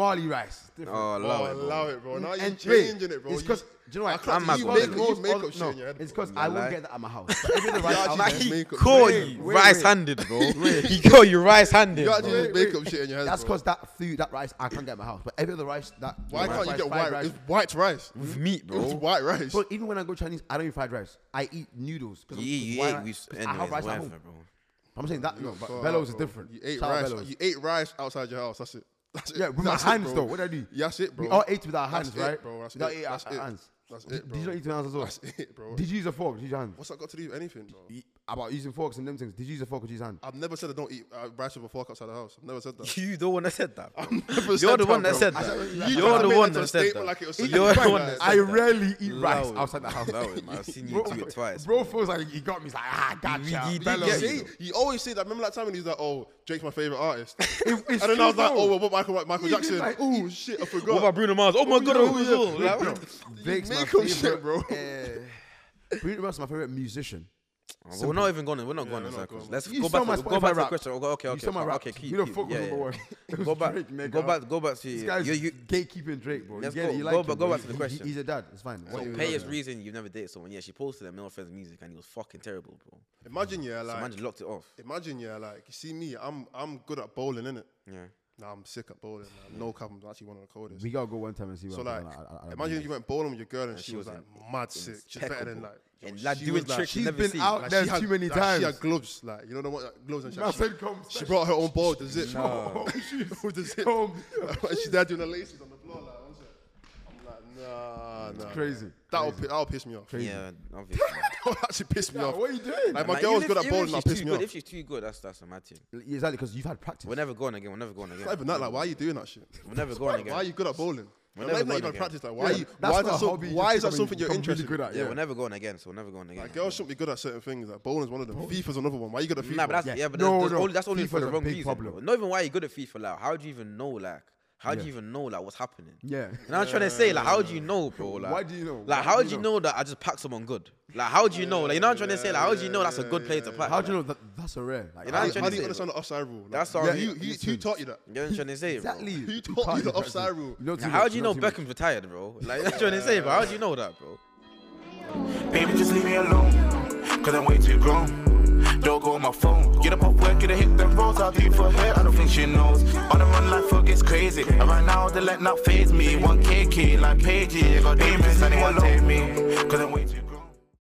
Somali rice. different. Oh, allow Oh, it, bro. allow it, bro. Now you're And changing wait, it, bro. It's You- because, do you know I what? can't- I'm you mad, make, bro. you make all- up shit no, in your head. it's because You I won't lie. get that at my house. But every other rice Yeah, out I there- just make up Call shit. you wait, rice-handed, bro. You go, you rice-handed, You bro. actually just make up shit in your head, That's bro. because that food, that rice, I can't get at my house. But every other rice, that Why white can't you rice, get fried white? rice. It's white rice. With meat, It's bro. white rice. Bro, even when I go Chinese, I don't eat fried rice. I eat noodles. You, you why ate, not? we, 'Cause I anyways, have rice at whatever, home. bro. I'm saying that, no, but Fuck, Bellows is bro. different. You ate Shout out rice. Bellows. You ate rice outside your house. That's it. That's it. Yeah, with my That's it, hands bro. though. What did I do? Yeah, that's it, bro. We all ate with our That's hands, it, right? bro. That's We all it. ate That's our it. hands. That's Did, it, bro. did you not eat with your hands as well? That's it, bro. Did you use a fork? Did you use your hand? What's that got to do with anything, bro? Y- About using forks and them things. Did you use a fork or did you use your hand? I've never said I don't eat uh, rice with a fork outside the house. I've never said that. You the one that said that. bro. Never You're said the one that bro. said I that. said- You You're just the made one that that said statement that. like it was You're something the bad, one like- that I said that. rarely eat Allow rice it. outside the house. Allow it, man. I've seen you Bro, do it twice. bro feels like he got me. He's like, ah, gotcha. You- you did Bellows. get See, you. you always say that. Remember that time when he's like, "Oh, Drake's my favorite artist," it's and then true, I was like, bro. "Oh, well, what Michael Michael Yeah, Jackson? like- oh shit, I forgot." What about Bruno Mars? Oh my god, yeah, who is yeah. all? Like, Bro, Drake's my make up favorite, shit, bro. Uh, Bruno Mars is my favorite musician. Well, we're not even going. We're not going we're in not circles. going. Let's You go saw back. my To, go Spotify back to the rap. question. Okay, okay, You okay. saw my okay, rap. okay, keep, You know, keep, fuck was yeah, number yeah. one. It was Go back. Drake, nigga. Go back. Go back to This you. guy's You, you, gatekeeping Drake, bro. Let's you get go- it. You go like back- him, go bro. back to the He- question. He's a dad. It's fine. so What you- pay his reason you've never dated someone. Yeah, she posted them. No offense music, and he was fucking terrible, bro. Imagine, yeah, So like, man just locked it off. imagine, yeah, like, you see me, I'm I'm good at bowling, innit? Yeah. Nah, I'm sick at bowling, man. No cap, I'm actually one of the coldest. We gotta go one time and see what So happens. like, I- I- I don't imagine know. if you went bowling with your girl and, And she, she was was like in- mad sick. She's better than like, And yo, like she doing was, like- tricks she's you never been seen. out like, there she had, too many like, She times. had gloves, like you know the one like, gloves and shit. Man She, said, "Come she stretch." brought her own ball with the zip. No. with the zip. Come. And she's there doing the laces on the floor. Like, one sec. I'm like, nah, nah. Crazy. That'll pi- that'll piss me off. Yeah, obviously. That'll actually piss me Yeah, off. what are you doing? Like my Man, girl was even good if- at even bowling, if that'll she's piss too me good- off. If she's too good, that's that's a mad thing. Exactly, because you've had practice. We're never going again. We're never going again. Not even that. Like, why are you doing that shit? We're never going again. Why are you good at bowling? We're Like, never not going even again. practice. Like, why? Are you, That's why is not that a so? hobby you Why just is that become- something you're become interested really good in? at? Yeah, Yeah. we're never going again. So we're never going again. Like, girls shouldn't be good at certain things. Like bowling is one of them. FIFA's another one. Why are you good at FIFA? Nah, but that's Yeah. yeah, but No, that's, that's no. only that's only for FIFA's the a wrong big reason. problem. Bro. Not even why you're good at FIFA. Like, how do you even know? Like, how do Yeah. you even know like what's happening? Yeah. You know what I'm trying to say? Like, how do you know, bro? Like, Why do you know? Like, Why how do do you you know? know that I just packed someone good? Like, how do you know? Like, you know what I'm trying to say? Like, how do you know that's a good player to pack? How do you know that that's a rare? Like, You know How, what I'm trying how to do you say, understand the offside rule? Like, That's all yeah, right. who, who, who taught you that? You know what I'm trying to say, bro? Exactly. Who taught you the offside rule? You know too Now, much, how do you know too much. Beckham's retired, bro? Like, you know what I'm trying to say, bro? How do you know that, bro? Baby, just leave me alone, cause I'm way too grown. Don't go on my phone. Get up off work, get a hit them rolls. I'll do for her, I don't think she knows. On the run, life forgets crazy. And right now, they let not phase me. one K key, like Pagey. I got demons, anyone take me, cause I'm way too grown.